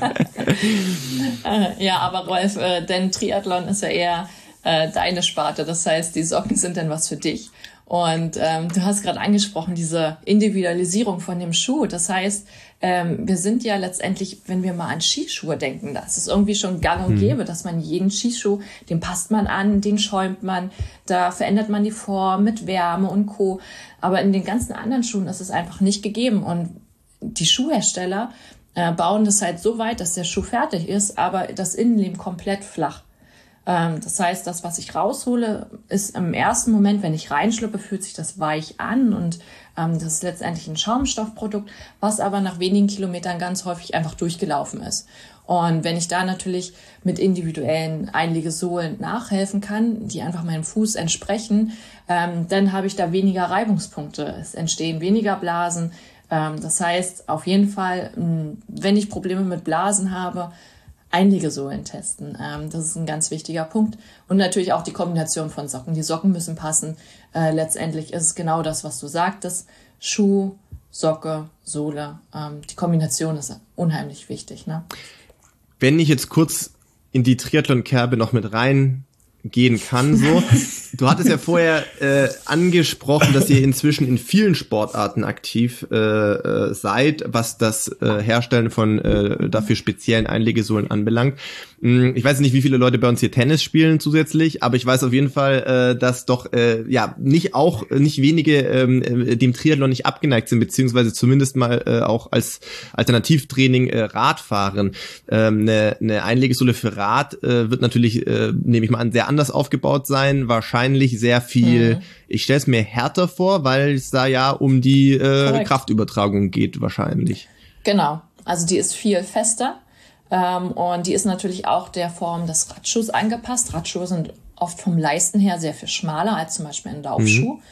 Ja, aber Rolf, äh, denn Triathlon ist ja eher äh, deine Sparte. Das heißt, die Socken sind dann was für dich. Und ähm, du hast gerade angesprochen, diese Individualisierung von dem Schuh. Das heißt, ähm, wir sind ja letztendlich, wenn wir mal an Skischuhe denken, das ist irgendwie schon gang und gäbe, dass man jeden Skischuh, den passt man an, den schäumt man, da verändert man die Form mit Wärme und Co. Aber in den ganzen anderen Schuhen ist es einfach nicht gegeben. Und die Schuhhersteller äh, bauen das halt so weit, dass der Schuh fertig ist, aber das Innenleben komplett flach. Das heißt, das, was ich raushole, ist im ersten Moment, wenn ich reinschlüpfe, fühlt sich das weich an und ähm, das ist letztendlich ein Schaumstoffprodukt, was aber nach wenigen Kilometern ganz häufig einfach durchgelaufen ist. Und wenn ich da natürlich mit individuellen Einlegesohlen nachhelfen kann, die einfach meinem Fuß entsprechen, ähm, dann habe ich da weniger Reibungspunkte. Es entstehen weniger Blasen. Ähm, das heißt, auf jeden Fall, mh, wenn ich Probleme mit Blasen habe, Einlegesohlen testen. Ähm, das ist ein ganz wichtiger Punkt. Und natürlich auch die Kombination von Socken. Die Socken müssen passen. Äh, letztendlich ist es genau das, was du sagtest. Schuh, Socke, Sohle. Ähm, die Kombination ist unheimlich wichtig, ne? Wenn ich jetzt kurz in die Triathlon-Kerbe noch mit rein gehen kann. So, du hattest ja vorher äh, angesprochen, dass ihr inzwischen in vielen Sportarten aktiv äh, äh, seid, was das äh, Herstellen von äh, dafür speziellen Einlegesohlen anbelangt. Ich weiß nicht, wie viele Leute bei uns hier Tennis spielen zusätzlich, aber ich weiß auf jeden Fall, äh, dass doch äh, ja nicht auch nicht wenige ähm, dem Triathlon nicht abgeneigt sind, beziehungsweise zumindest mal äh, auch als Alternativtraining äh, Rad fahren. Ähm, eine, eine Einlegesohle für Rad äh, wird natürlich, äh, nehme ich mal an, sehr anders aufgebaut sein. Wahrscheinlich sehr viel, mhm. ich stelle es mir härter vor, weil es da ja um die äh, Kraftübertragung geht wahrscheinlich. Genau, also die ist viel fester. Ähm, und die ist natürlich auch der Form des Radschuhs angepasst. Radschuhe sind oft vom Leisten her sehr viel schmaler als zum Beispiel ein Laufschuh. Mhm.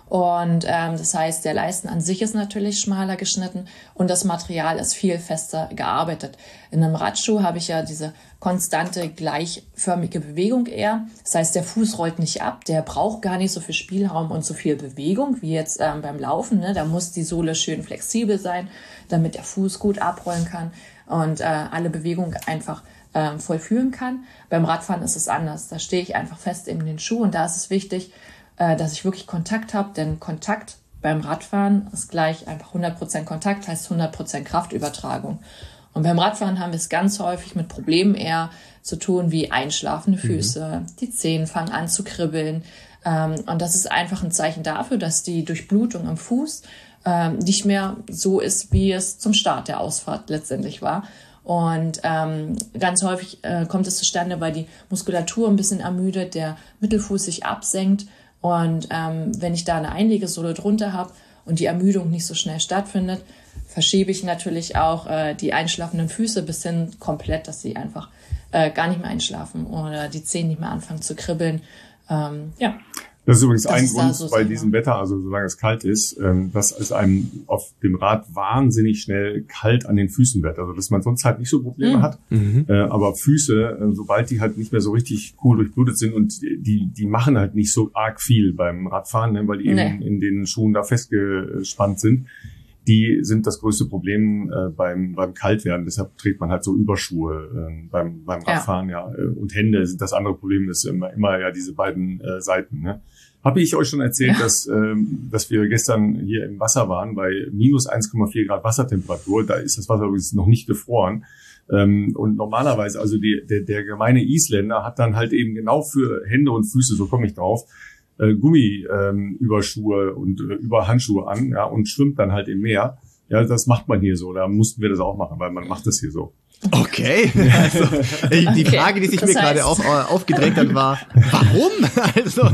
Und ähm, das heißt, der Leisten an sich ist natürlich schmaler geschnitten und das Material ist viel fester gearbeitet. In einem Radschuh habe ich ja diese konstante, gleichförmige Bewegung eher. Das heißt, der Fuß rollt nicht ab, der braucht gar nicht so viel Spielraum und so viel Bewegung wie jetzt ähm, beim Laufen. Ne? Da muss die Sohle schön flexibel sein, damit der Fuß gut abrollen kann und äh, alle Bewegungen einfach äh, vollführen kann. Beim Radfahren ist es anders. Da stehe ich einfach fest in den Schuh und da ist es wichtig, äh, dass ich wirklich Kontakt habe, denn Kontakt beim Radfahren ist gleich einfach hundert Prozent Kontakt, heißt hundert Prozent Kraftübertragung. Und beim Radfahren haben wir es ganz häufig mit Problemen eher zu tun, wie einschlafende Füße, mhm. die Zehen fangen an zu kribbeln. Ähm, und das ist einfach ein Zeichen dafür, dass die Durchblutung am Fuß ähm, nicht mehr so ist, wie es zum Start der Ausfahrt letztendlich war. Und ähm, ganz häufig äh, kommt es zustande, weil die Muskulatur ein bisschen ermüdet, der Mittelfuß sich absenkt. Und ähm, wenn ich da eine Einlegesohle drunter habe und die Ermüdung nicht so schnell stattfindet, verschiebe ich natürlich auch äh, die einschlafenden Füße bis hin komplett, dass sie einfach äh, gar nicht mehr einschlafen oder die Zehen nicht mehr anfangen zu kribbeln. Ähm, ja. Das ist übrigens das ein ist Grund so bei diesem Wetter, also solange es kalt ist, ähm, dass es einem auf dem Rad wahnsinnig schnell kalt an den Füßen wird. Also dass man sonst halt nicht so Probleme mhm. hat. Mhm. Äh, aber Füße, äh, sobald die halt nicht mehr so richtig cool durchblutet sind und die die machen halt nicht so arg viel beim Radfahren, ne, weil die eben nee. in den Schuhen da festgespannt sind. Die sind das größte Problem äh, beim beim Kaltwerden. Deshalb trägt man halt so Überschuhe äh, beim beim Radfahren, ja. ja. Und Hände sind das andere Problem. Das ist immer immer ja diese beiden äh, Seiten. Ne? Habe ich euch schon erzählt, ja. dass ähm, dass wir gestern hier im Wasser waren bei minus eins Komma vier Grad Wassertemperatur. Da ist das Wasser übrigens noch nicht gefroren. Ähm, und normalerweise, also die, der der gemeine Isländer hat dann halt eben genau für Hände und Füße, so komme ich drauf, Äh, Gummi-Überschuhe ähm, und äh, Überhandschuhe an, ja, und schwimmt dann halt im Meer. Ja, das macht man hier so. Da mussten wir das auch machen, weil man macht das hier so. Okay. Also, die Frage, die sich das mir heißt. gerade auch äh, aufgedrängt hat, war, warum? Also.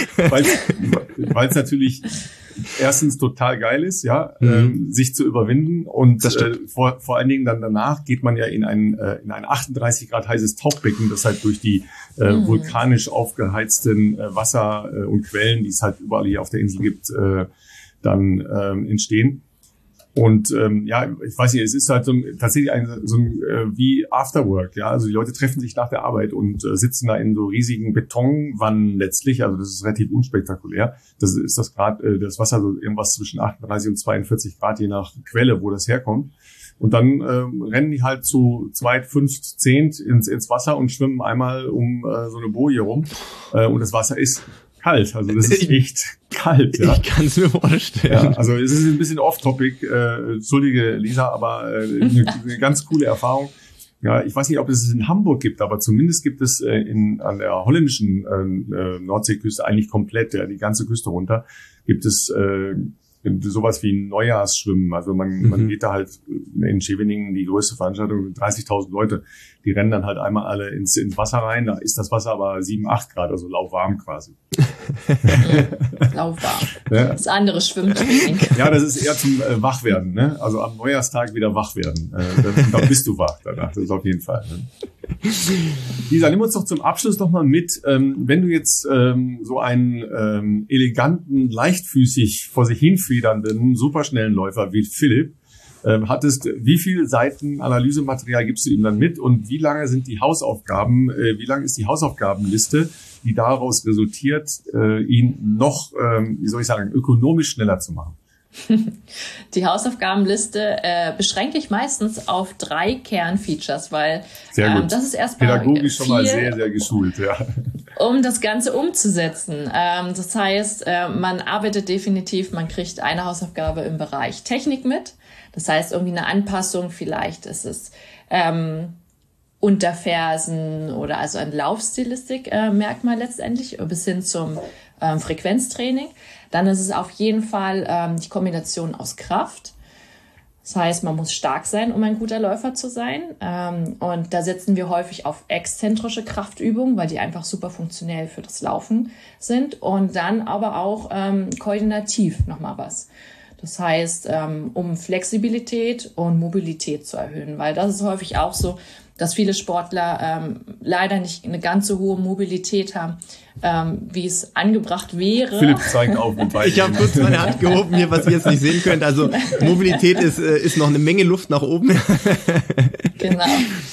Weil es natürlich erstens total geil ist, ja, mhm. ähm, sich zu überwinden und äh, vor, vor allen Dingen dann danach geht man ja in ein äh, in ein achtunddreißig Grad heißes Tauchbecken, das halt durch die äh, mhm. vulkanisch aufgeheizten äh, Wasser äh, und Quellen, die es halt überall hier auf der Insel gibt, äh, dann äh, entstehen. Und ähm, ja, ich weiß nicht, es ist halt so ein, tatsächlich ein, so ein äh, wie Afterwork, ja. Also die Leute treffen sich nach der Arbeit und äh, sitzen da in so riesigen Betonwannen letztlich. Also das ist relativ unspektakulär. Das ist das Grad, äh, das Wasser so irgendwas zwischen achtunddreißig und zweiundvierzig Grad, je nach Quelle, wo das herkommt. Und dann ähm, rennen die halt zu zweit, fünft, zehnt ins, ins Wasser und schwimmen einmal um äh, so eine Boje rum. Äh, und das Wasser ist kalt, also das ist echt kalt. Ja. Ich kann es mir vorstellen. Ja, also es ist ein bisschen off-topic, äh, entschuldige Lisa, aber äh, eine, eine ganz coole Erfahrung. Ja, ich weiß nicht, ob es es in Hamburg gibt, aber zumindest gibt es äh, in an der holländischen äh, Nordseeküste eigentlich komplett, ja, die ganze Küste runter, gibt es äh, sowas wie ein Neujahrsschwimmen. Also man, mhm. man geht da halt in Scheveningen, die größte Veranstaltung, dreißigtausend Leute, die rennen dann halt einmal alle ins, ins Wasser rein. Da ist das Wasser aber sieben, acht Grad, also lauwarm quasi. Lauwarm. Ja. Das andere Schwimmtraining. Ja, das ist eher zum äh, Wachwerden, ne? Also am Neujahrstag wieder wach werden. Äh, dann, dann bist du wach danach, das ist auf jeden Fall. Ne? Lisa, nimm uns doch zum Abschluss noch mal mit, ähm, wenn du jetzt ähm, so einen ähm, eleganten, leichtfüßig vor sich hinfedernden, superschnellen Läufer wie Philipp ähm, hattest, wie viele Seiten Analysematerial gibst du ihm dann mit und wie lange sind die Hausaufgaben, äh, wie lang ist die Hausaufgabenliste, die daraus resultiert, äh, ihn noch, ähm, wie soll ich sagen, ökonomisch schneller zu machen? Die Hausaufgabenliste äh, beschränke ich meistens auf drei Kernfeatures, weil sehr gut. Ähm, das ist erstmal pädagogisch schon mal sehr, sehr geschult, ja. um das Ganze umzusetzen. Ähm, das heißt, äh, man arbeitet definitiv, man kriegt eine Hausaufgabe im Bereich Technik mit. Das heißt, irgendwie eine Anpassung, vielleicht ist es ähm, Unterfersen oder also ein Laufstilistik-Merkmal äh, letztendlich, bis hin zum ähm, Frequenztraining. Dann ist es auf jeden Fall ähm, die Kombination aus Kraft. Das heißt, man muss stark sein, um ein guter Läufer zu sein. Ähm, und da setzen wir häufig auf exzentrische Kraftübungen, weil die einfach super funktionell für das Laufen sind. Und dann aber auch ähm, koordinativ nochmal was. Das heißt, ähm, um Flexibilität und Mobilität zu erhöhen. Weil das ist häufig auch so, dass viele Sportler ähm, leider nicht eine ganz so hohe Mobilität haben, ähm, wie es angebracht wäre. Philipp zeigt auf mit beiden. Ich habe kurz meine Hand gehoben hier, was ihr jetzt nicht sehen könnt. Also Mobilität ist, äh, ist noch eine Menge Luft nach oben. Genau.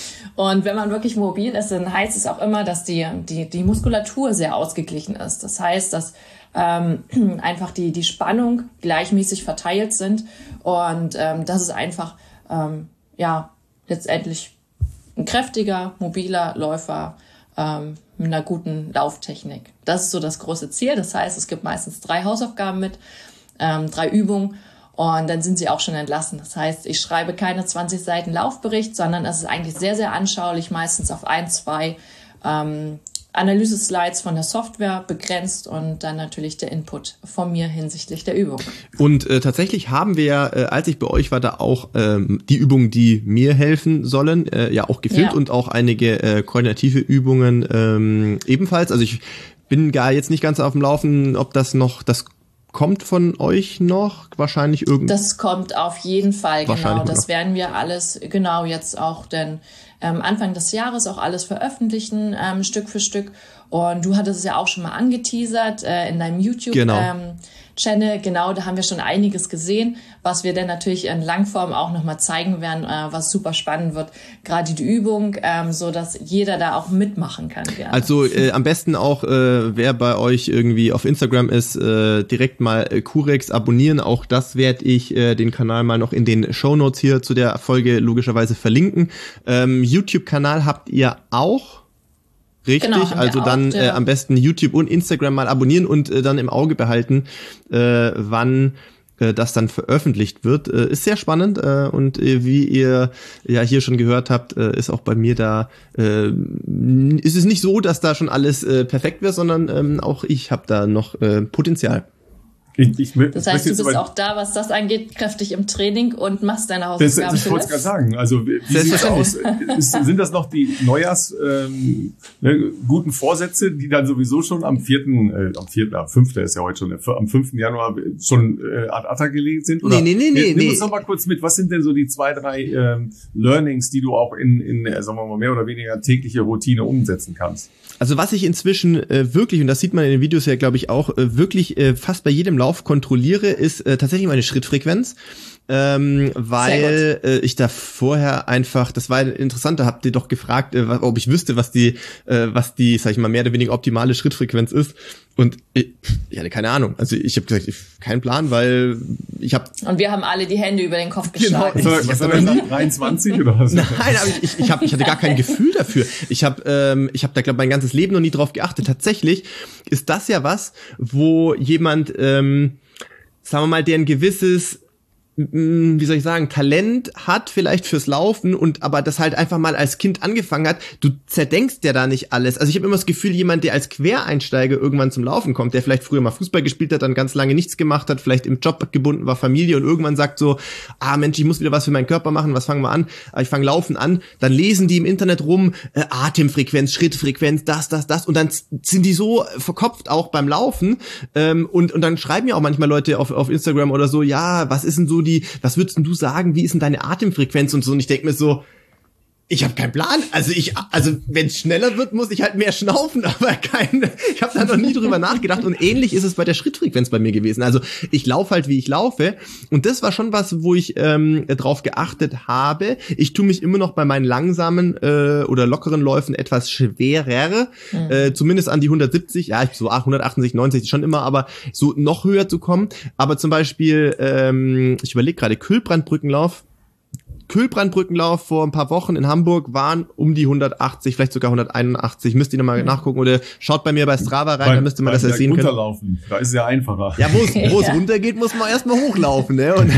Und wenn man wirklich mobil ist, dann heißt es auch immer, dass die, die, die Muskulatur sehr ausgeglichen ist. Das heißt, dass ähm, einfach die, die Spannung gleichmäßig verteilt sind. Und ähm, das ist einfach, ähm, ja, letztendlich ein kräftiger, mobiler Läufer ähm, mit einer guten Lauftechnik. Das ist so das große Ziel. Das heißt, es gibt meistens drei Hausaufgaben mit, ähm, drei Übungen und dann sind sie auch schon entlassen. Das heißt, ich schreibe keine zwanzig Seiten Laufbericht, sondern es ist eigentlich sehr, sehr anschaulich, meistens auf ein, zwei ähm, Analyse-Slides von der Software begrenzt und dann natürlich der Input von mir hinsichtlich der Übung. Und äh, tatsächlich haben wir ja, äh, als ich bei euch war, da auch ähm, die Übungen, die mir helfen sollen, äh, ja auch gefilmt ja. Und auch einige äh, koordinative Übungen ähm, ebenfalls. Also ich bin gar jetzt nicht ganz auf dem Laufen, ob das noch, das kommt von euch noch wahrscheinlich irgend. Das kommt auf jeden Fall, genau. Das noch. Werden wir alles, genau, jetzt auch denn ähm, Anfang des Jahres auch alles veröffentlichen, ähm, Stück für Stück. Und du hattest es ja auch schon mal angeteasert äh, in deinem YouTube genau. ähm, Channel. Genau, da haben wir schon einiges gesehen, was wir dann natürlich in Langform auch nochmal zeigen werden, äh, was super spannend wird. Gerade die Übung, ähm, so dass jeder da auch mitmachen kann. Gerne. Also äh, am besten auch, äh, wer bei euch irgendwie auf Instagram ist, äh, direkt mal äh, Curex abonnieren. Auch das werde ich äh, den Kanal mal noch in den Shownotes hier zu der Folge logischerweise verlinken. Ähm, YouTube-Kanal habt ihr auch? Richtig, genau, also dann auch, äh, am besten YouTube und Instagram mal abonnieren und äh, dann im Auge behalten, äh, wann äh, das dann veröffentlicht wird. Äh, ist sehr spannend äh, und äh, wie ihr ja hier schon gehört habt, äh, ist auch bei mir da, äh, ist es nicht so, dass da schon alles äh, perfekt wird, sondern ähm, auch ich habe da noch äh, Potenzial. Ich, ich, das heißt, du bist auch da, was das angeht, kräftig im Training und machst deine Hausaufgaben. Das, ich wollte es gerade sagen. Also wie sieht es aus? Ist, sind das noch die Neujahrs ähm, ne, guten Vorsätze, die dann sowieso schon am vierten, äh, am vierten, am fünften ist ja heute schon, am fünften Januar schon äh, ad acta gelegt sind? Oder? Nee, nee, nee, nee. Nimm nee. uns noch mal kurz mit. Was sind denn so die zwei, drei ähm, Learnings, die du auch in, in äh, sagen wir mal, mehr oder weniger tägliche Routine umsetzen kannst? Also was ich inzwischen äh, wirklich, und das sieht man in den Videos ja, glaube ich, auch, äh, wirklich äh, fast bei jedem Lauf kontrolliere, ist äh, tatsächlich meine Schrittfrequenz. Ähm, weil äh, ich da vorher einfach, das war interessant, da habt ihr doch gefragt, äh, ob ich wüsste, was die, äh, was die, sag ich mal, mehr oder weniger optimale Schrittfrequenz ist. Und ich, ich hatte keine Ahnung. Also ich habe gesagt, ich, keinen Plan, weil ich habe. Und wir haben alle die Hände über den Kopf geschlagen. Genau. Was soll das, dreiundzwanzig oder was? Nein, aber ich, ich, ich, hab, ich hatte gar kein Gefühl dafür. Ich habe, ähm, ich habe da glaube mein ganzes Leben noch nie drauf geachtet. Tatsächlich ist das ja was, wo jemand, ähm, sagen wir mal, der ein gewisses, wie soll ich sagen, Talent hat vielleicht fürs Laufen und aber das halt einfach mal als Kind angefangen hat, du zerdenkst ja da nicht alles. Also ich habe immer das Gefühl, jemand, der als Quereinsteiger irgendwann zum Laufen kommt, der vielleicht früher mal Fußball gespielt hat, dann ganz lange nichts gemacht hat, vielleicht im Job gebunden war, Familie und irgendwann sagt so, ah Mensch, ich muss wieder was für meinen Körper machen, was fangen wir an? Ich fange Laufen an, dann lesen die im Internet rum, äh, Atemfrequenz, Schrittfrequenz, das, das, das und dann sind die so verkopft auch beim Laufen ähm, und und dann schreiben ja auch manchmal Leute auf auf Instagram oder so, ja, was ist denn so die, was würdest denn du sagen, wie ist denn deine Atemfrequenz und so? Und ich denke mir so, ich habe keinen Plan. Also ich, also wenn es schneller wird, muss ich halt mehr schnaufen, aber kein, ich habe da noch nie drüber nachgedacht. Und ähnlich ist es bei der Schrittfrequenz bei mir gewesen. Also ich laufe halt, wie ich laufe. Und das war schon was, wo ich ähm, drauf geachtet habe. Ich tue mich immer noch bei meinen langsamen äh, oder lockeren Läufen etwas schwerer, mhm. äh, zumindest an die hundertsiebzig. Ja, so hundertachtundsechzig, neunzig schon immer, aber so noch höher zu kommen. Aber zum Beispiel, ähm, ich überlege gerade, Kühlbrandbrückenlauf. Kühlbrandbrückenlauf vor ein paar Wochen in Hamburg waren um die hundertachtzig, vielleicht sogar hunderteinundachtzig. Müsst ihr nochmal nachgucken oder schaut bei mir bei Strava rein, da müsst ihr mal das sehen können. Runterlaufen, da ist es ja einfacher. Ja, wo es wo es runtergeht, muss man erstmal hochlaufen, ne? Und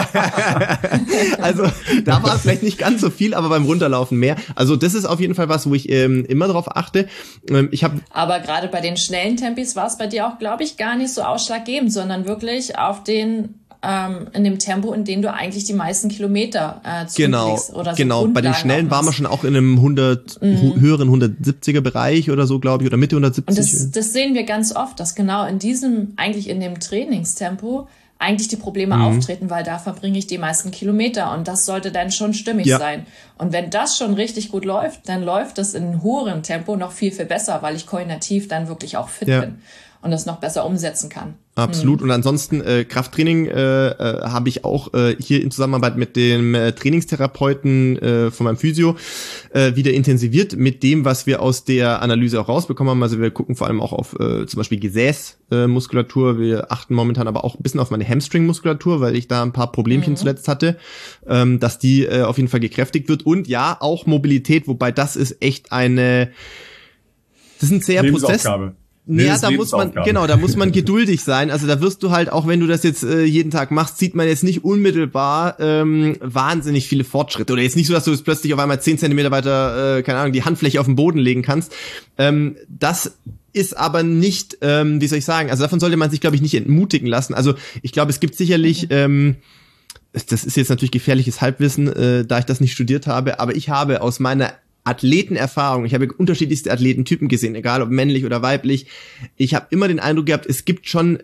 also da war es vielleicht nicht ganz so viel, aber beim Runterlaufen mehr. Also das ist auf jeden Fall was, wo ich ähm, immer drauf achte. Ähm, ich habe aber gerade bei den schnellen Tempis war es bei dir auch, glaube ich, gar nicht so ausschlaggebend, sondern wirklich auf den ähm, in dem Tempo, in dem du eigentlich die meisten Kilometer äh, zurücklegst. Genau, oder so genau. Bei den schnellen waren wir schon auch in einem hundert, mhm. höheren hundertsiebziger Bereich oder so, glaube ich, oder Mitte hundertsiebzig. Und das, das sehen wir ganz oft, dass genau in diesem, eigentlich in dem Trainingstempo eigentlich die Probleme mhm. auftreten, weil da verbringe ich die meisten Kilometer und das sollte dann schon stimmig ja. sein. Und wenn das schon richtig gut läuft, dann läuft das in einem höheren Tempo noch viel, viel besser, weil ich koordinativ dann wirklich auch fit ja. bin und das noch besser umsetzen kann. Absolut. Mhm. Und ansonsten äh, Krafttraining äh, äh, habe ich auch äh, hier in Zusammenarbeit mit dem äh, Trainingstherapeuten äh, von meinem Physio äh, wieder intensiviert mit dem, was wir aus der Analyse auch rausbekommen haben. Also wir gucken vor allem auch auf äh, zum Beispiel Gesäßmuskulatur. Äh, wir achten momentan aber auch ein bisschen auf meine Hamstring-Muskulatur, weil ich da ein paar Problemchen mhm. zuletzt hatte, ähm, dass die äh, auf jeden Fall gekräftigt wird. Und ja, auch Mobilität, wobei das ist echt eine, das ist ein sehr Prozess. Ja, da muss man, genau, da muss man geduldig sein. Also da wirst du halt, auch wenn du das jetzt äh, jeden Tag machst, sieht man jetzt nicht unmittelbar ähm, wahnsinnig viele Fortschritte. Oder jetzt nicht so, dass du jetzt plötzlich auf einmal zehn Zentimeter weiter, äh, keine Ahnung, die Handfläche auf den Boden legen kannst. Ähm, das ist aber nicht, ähm, wie soll ich sagen, also davon sollte man sich, glaube ich, nicht entmutigen lassen. Also ich glaube, es gibt sicherlich, ähm, das ist jetzt natürlich gefährliches Halbwissen, äh, da ich das nicht studiert habe, aber ich habe aus meiner Athletenerfahrung, ich habe unterschiedlichste Athletentypen gesehen, egal ob männlich oder weiblich. Ich habe immer den Eindruck gehabt, es gibt schon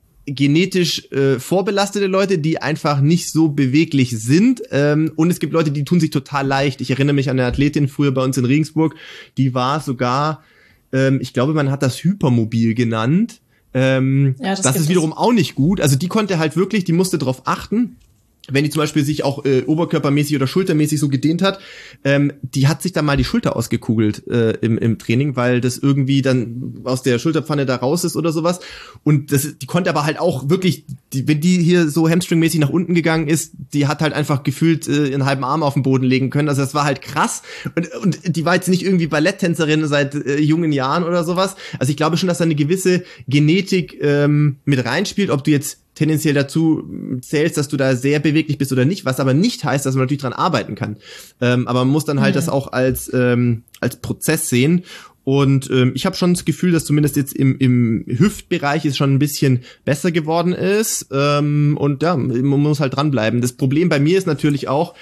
genetisch äh, vorbelastete Leute, die einfach nicht so beweglich sind. Ähm, und es gibt Leute, die tun sich total leicht. Ich erinnere mich an eine Athletin früher bei uns in Regensburg, die war sogar, ähm, ich glaube, man hat das Hypermobil genannt. Ähm, ja, das das ist wiederum auch nicht gut. Also die konnte halt wirklich, die musste drauf achten, wenn die zum Beispiel sich auch äh, oberkörpermäßig oder schultermäßig so gedehnt hat, ähm, die hat sich dann mal die Schulter ausgekugelt äh, im, im Training, weil das irgendwie dann aus der Schulterpfanne da raus ist oder sowas. Und das, die konnte aber halt auch wirklich, die, wenn die hier so hamstringmäßig nach unten gegangen ist, die hat halt einfach gefühlt äh, ihren halben Arm auf den Boden legen können. Also das war halt krass. Und, und die war jetzt nicht irgendwie Balletttänzerin seit äh, jungen Jahren oder sowas. Also ich glaube schon, dass da eine gewisse Genetik ähm, mit reinspielt, ob du jetzt tendenziell dazu zählst, dass du da sehr beweglich bist oder nicht, was aber nicht heißt, dass man natürlich dran arbeiten kann. Ähm, aber man muss dann halt mhm. das auch als ähm, als Prozess sehen. Und ähm, ich habe schon das Gefühl, dass zumindest jetzt im im Hüftbereich es schon ein bisschen besser geworden ist. Ähm, und ja, man muss halt dranbleiben. Das Problem bei mir ist natürlich auch,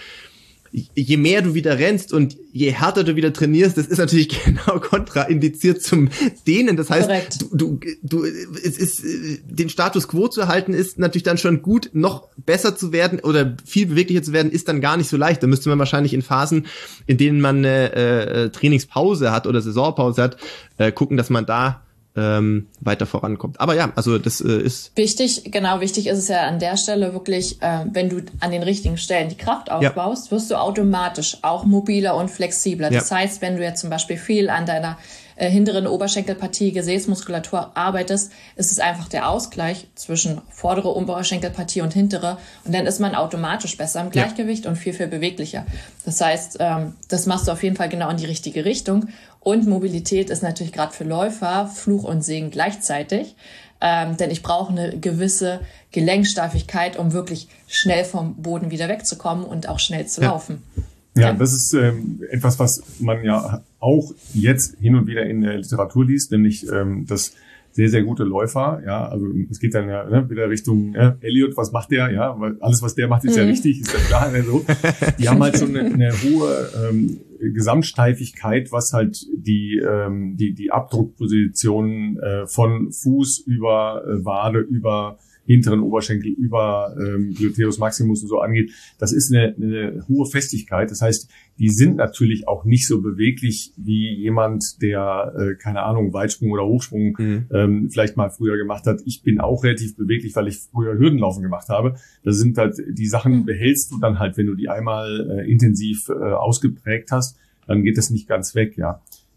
je mehr du wieder rennst und je härter du wieder trainierst, das ist natürlich genau kontraindiziert zum Dehnen. Das heißt, Korrekt. du, du, du, es ist, den Status quo zu halten, ist natürlich dann schon gut. Noch besser zu werden oder viel beweglicher zu werden, ist dann gar nicht so leicht. Da müsste man wahrscheinlich in Phasen, in denen man eine äh, Trainingspause hat oder Saisonpause hat, äh, gucken, dass man da ähm, weiter vorankommt. Aber ja, also das äh, ist wichtig, genau, wichtig ist es ja an der Stelle wirklich, äh, wenn du an den richtigen Stellen die Kraft aufbaust, ja. wirst du automatisch auch mobiler und flexibler. Das ja. heißt, wenn du jetzt zum Beispiel viel an deiner äh, hinteren Oberschenkelpartie, Gesäßmuskulatur arbeitest, ist es einfach der Ausgleich zwischen vordere Oberschenkelpartie und hintere und dann ist man automatisch besser im Gleichgewicht ja. und viel, viel beweglicher. Das heißt, ähm, das machst du auf jeden Fall genau in die richtige Richtung. Und Mobilität ist natürlich gerade für Läufer Fluch und Segen gleichzeitig, ähm, denn ich brauche eine gewisse Gelenksteifigkeit, um wirklich schnell vom Boden wieder wegzukommen und auch schnell zu ja. laufen. Ja, ja. das ist ähm, etwas, was man ja auch jetzt hin und wieder in der Literatur liest, nämlich ähm, dass sehr, sehr gute Läufer, ja, also es geht dann ja ne, wieder Richtung äh, Elliot, was macht der, ja, weil alles, was der macht, ist mhm. ja richtig, ist ja klar, ne, so. Die haben halt schon eine, eine hohe ähm, Gesamtsteifigkeit, was halt die ähm, die die Abdruckpositionen äh, von Fuß über äh, Wade über hinteren Oberschenkel über ähm, Gluteus Maximus und so angeht, das ist eine, eine hohe Festigkeit. Das heißt, die sind natürlich auch nicht so beweglich wie jemand, der, äh, keine Ahnung, Weitsprung oder Hochsprung mhm. ähm, vielleicht mal früher gemacht hat. Ich bin auch relativ beweglich, weil ich früher Hürdenlaufen gemacht habe. Das sind halt, die Sachen behältst du dann halt, wenn du die einmal äh, intensiv äh, ausgeprägt hast, dann geht das nicht ganz weg, ja.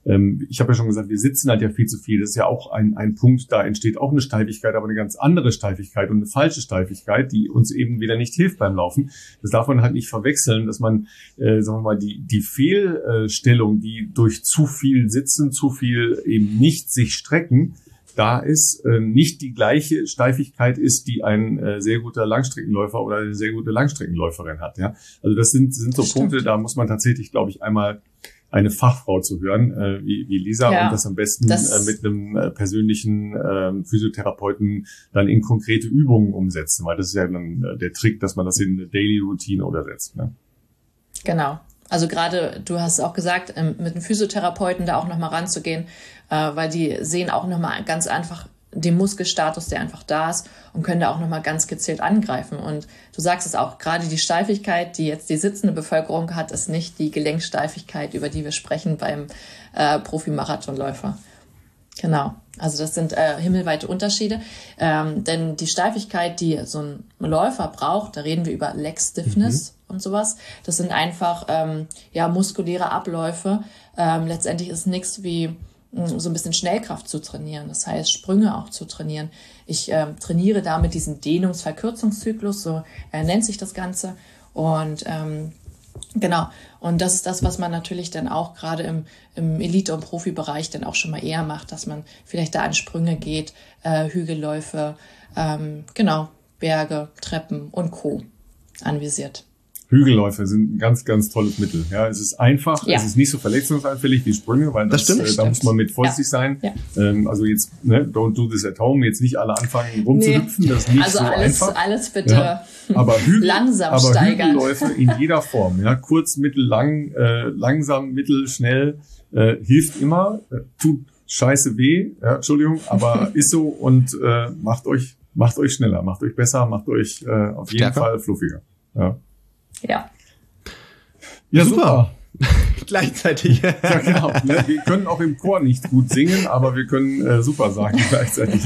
ähm, ich habe ja schon gesagt, wir sitzen halt ja viel zu viel. Das ist ja auch ein, ein Punkt, da entsteht auch eine Steifigkeit, aber eine ganz andere Steifigkeit und eine falsche Steifigkeit, die uns eben wieder nicht hilft beim Laufen. Das darf man halt nicht verwechseln, dass man, äh, sagen wir mal, die, die Fehlstellung, die durch zu viel Sitzen, zu viel eben nicht sich strecken, da ist äh, nicht die gleiche Steifigkeit ist, die ein äh, sehr guter Langstreckenläufer oder eine sehr gute Langstreckenläuferin hat. Ja, also das sind sind so Punkte, da muss man tatsächlich, glaube ich, einmal eine Fachfrau zu hören, äh, wie, wie Lisa, ja, und das am besten das äh, mit einem äh, persönlichen äh, Physiotherapeuten dann in konkrete Übungen umsetzen, weil das ist ja dann äh, der Trick, dass man das in eine Daily Routine übersetzt. Ne? Genau. Also gerade, du hast auch gesagt, ähm, mit einem Physiotherapeuten da auch nochmal ranzugehen, äh, weil die sehen auch nochmal ganz einfach den Muskelstatus, der einfach da ist, und können da auch nochmal ganz gezielt angreifen. Und du sagst es auch, gerade die Steifigkeit, die jetzt die sitzende Bevölkerung hat, ist nicht die Gelenksteifigkeit, über die wir sprechen beim äh, Profi-Marathonläufer. Genau, also das sind äh, himmelweite Unterschiede. Ähm, denn die Steifigkeit, die so ein Läufer braucht, da reden wir über Leg Stiffness mhm. und sowas, das sind einfach ähm, ja muskuläre Abläufe. Ähm, letztendlich ist nichts wie so ein bisschen Schnellkraft zu trainieren, das heißt Sprünge auch zu trainieren. Ich ähm, trainiere damit diesen Dehnungs-Verkürzungszyklus, so äh, nennt sich das Ganze. Und ähm, genau, und das ist das, was man natürlich dann auch gerade im, im Elite- und Profibereich dann auch schon mal eher macht, dass man vielleicht da an Sprünge geht, äh, Hügelläufe, ähm, genau, Berge, Treppen und Co. anvisiert. Hügelläufe sind ein ganz, ganz tolles Mittel. Ja, es ist einfach, ja. es ist nicht so verletzungsanfällig wie Sprünge, weil das, das, stimmt, äh, da muss man mit vorsichtig ja. sein. Ja. Ähm, also jetzt, ne, don't do this at home, jetzt nicht alle anfangen rumzuhüpfen, nee. Das ist nicht also so alles, einfach. alles bitte ja. aber Hügel, langsam aber steigern. Hügelläufe in jeder Form, ja, kurz, mittel, lang, äh, langsam, mittel, schnell, äh, hilft immer, äh, tut scheiße weh, ja, Entschuldigung, aber ist so, und äh, macht euch, macht euch schneller, macht euch besser, macht euch äh, auf jeden Stärker. Fall fluffiger. Ja. Ja. Ja, super. super. Gleichzeitig. Ja, genau. Ne? Wir können auch im Chor nicht gut singen, aber wir können äh, super sagen gleichzeitig.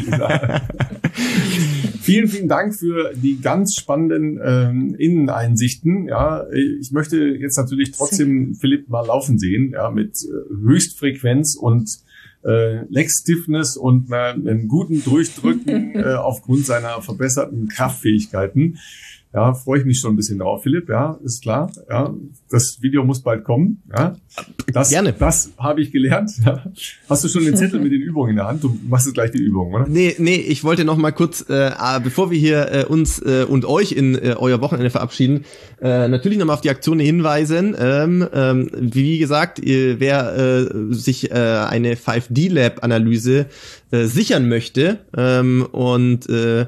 Vielen, vielen Dank für die ganz spannenden ähm, Inneneinsichten. Ja, ich möchte jetzt natürlich trotzdem Philipp mal laufen sehen, ja, mit äh, Höchstfrequenz und äh, Leg Stiffness und äh, einem guten Durchdrücken äh, aufgrund seiner verbesserten Kraftfähigkeiten. Ja, freue ich mich schon ein bisschen drauf, Philipp. Ja, ist klar. Ja, das Video muss bald kommen. Ja, das, Gerne. Das habe ich gelernt. Ja. Hast du schon den Zettel mit den Übungen in der Hand? Du machst jetzt gleich die Übungen, oder? Nee, nee, ich wollte noch mal kurz, äh, bevor wir hier äh, uns äh, und euch in äh, euer Wochenende verabschieden, äh, natürlich noch mal auf die Aktion hinweisen. Ähm, ähm, wie gesagt, ihr, wer äh, sich äh, eine fünf D Lab Analyse äh, sichern möchte ähm, und äh,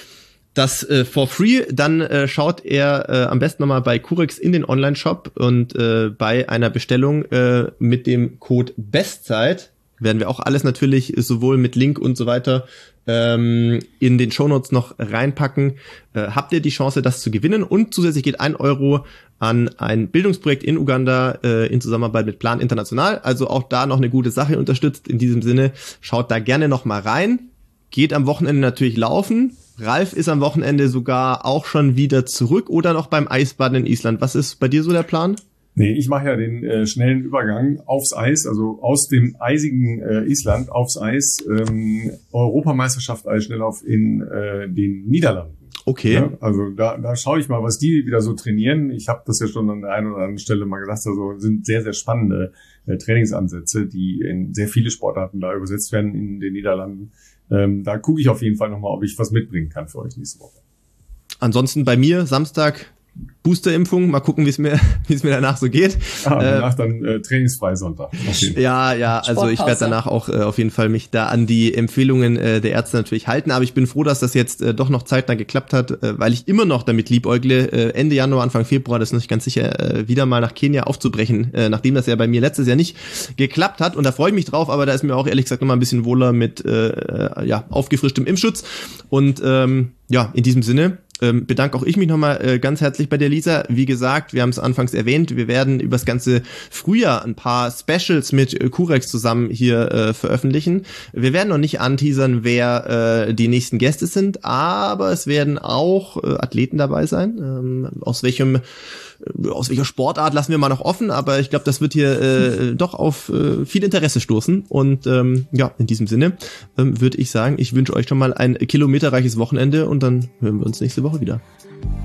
das äh, for free, dann äh, schaut er äh, am besten nochmal bei Curex in den Online-Shop, und äh, bei einer Bestellung äh, mit dem Code Bestzeit werden wir auch alles natürlich sowohl mit Link und so weiter ähm, in den Shownotes noch reinpacken. Äh, habt ihr die Chance, das zu gewinnen, und zusätzlich geht ein Euro an ein Bildungsprojekt in Uganda äh, in Zusammenarbeit mit Plan International. Also auch da noch eine gute Sache unterstützt. In diesem Sinne, schaut da gerne noch mal rein. Geht am Wochenende natürlich laufen. Ralf ist am Wochenende sogar auch schon wieder zurück oder noch beim Eisbaden in Island. Was ist bei dir so der Plan? Nee, ich mache ja den äh, schnellen Übergang aufs Eis, also aus dem eisigen äh, Island aufs Eis, ähm, Europameisterschaft Eisschnelllauf in äh, den Niederlanden. Okay. Ja, also da, da schaue ich mal, was die wieder so trainieren. Ich habe das ja schon an der einen oder anderen Stelle mal gesagt, also sind sehr, sehr spannende äh, Trainingsansätze, die in sehr viele Sportarten da übersetzt werden in den Niederlanden. Ähm, da gucke ich auf jeden Fall nochmal, ob ich was mitbringen kann für euch nächste Woche. Ansonsten bei mir Samstag Boosterimpfung, mal gucken, wie es mir wie es mir danach so geht. Ah, danach äh, dann äh, trainingsfrei Sonntag. Ja, ja, also ich werde danach auch äh, auf jeden Fall mich da an die Empfehlungen äh, der Ärzte natürlich halten, aber ich bin froh, dass das jetzt äh, doch noch zeitnah geklappt hat, äh, weil ich immer noch damit liebäugle, äh, Ende Januar, Anfang Februar, das ist noch nicht ganz sicher, äh, wieder mal nach Kenia aufzubrechen, äh, nachdem das ja bei mir letztes Jahr nicht geklappt hat, und da freue ich mich drauf, aber da ist mir auch ehrlich gesagt noch mal ein bisschen wohler mit äh, ja aufgefrischtem Impfschutz, und ähm, ja, in diesem Sinne ähm, bedanke auch ich mich nochmal äh, ganz herzlich bei der Lisa. Wie gesagt, wir haben es anfangs erwähnt, wir werden über das ganze Frühjahr ein paar Specials mit äh, Curex zusammen hier äh, veröffentlichen. Wir werden noch nicht anteasern, wer äh, die nächsten Gäste sind, aber es werden auch äh, Athleten dabei sein. Ähm, aus welchem Aus welcher Sportart lassen wir mal noch offen, aber ich glaube, das wird hier äh, doch auf äh, viel Interesse stoßen. Und ähm, ja, in diesem Sinne ähm, würde ich sagen, ich wünsche euch schon mal ein kilometerreiches Wochenende und dann hören wir uns nächste Woche wieder.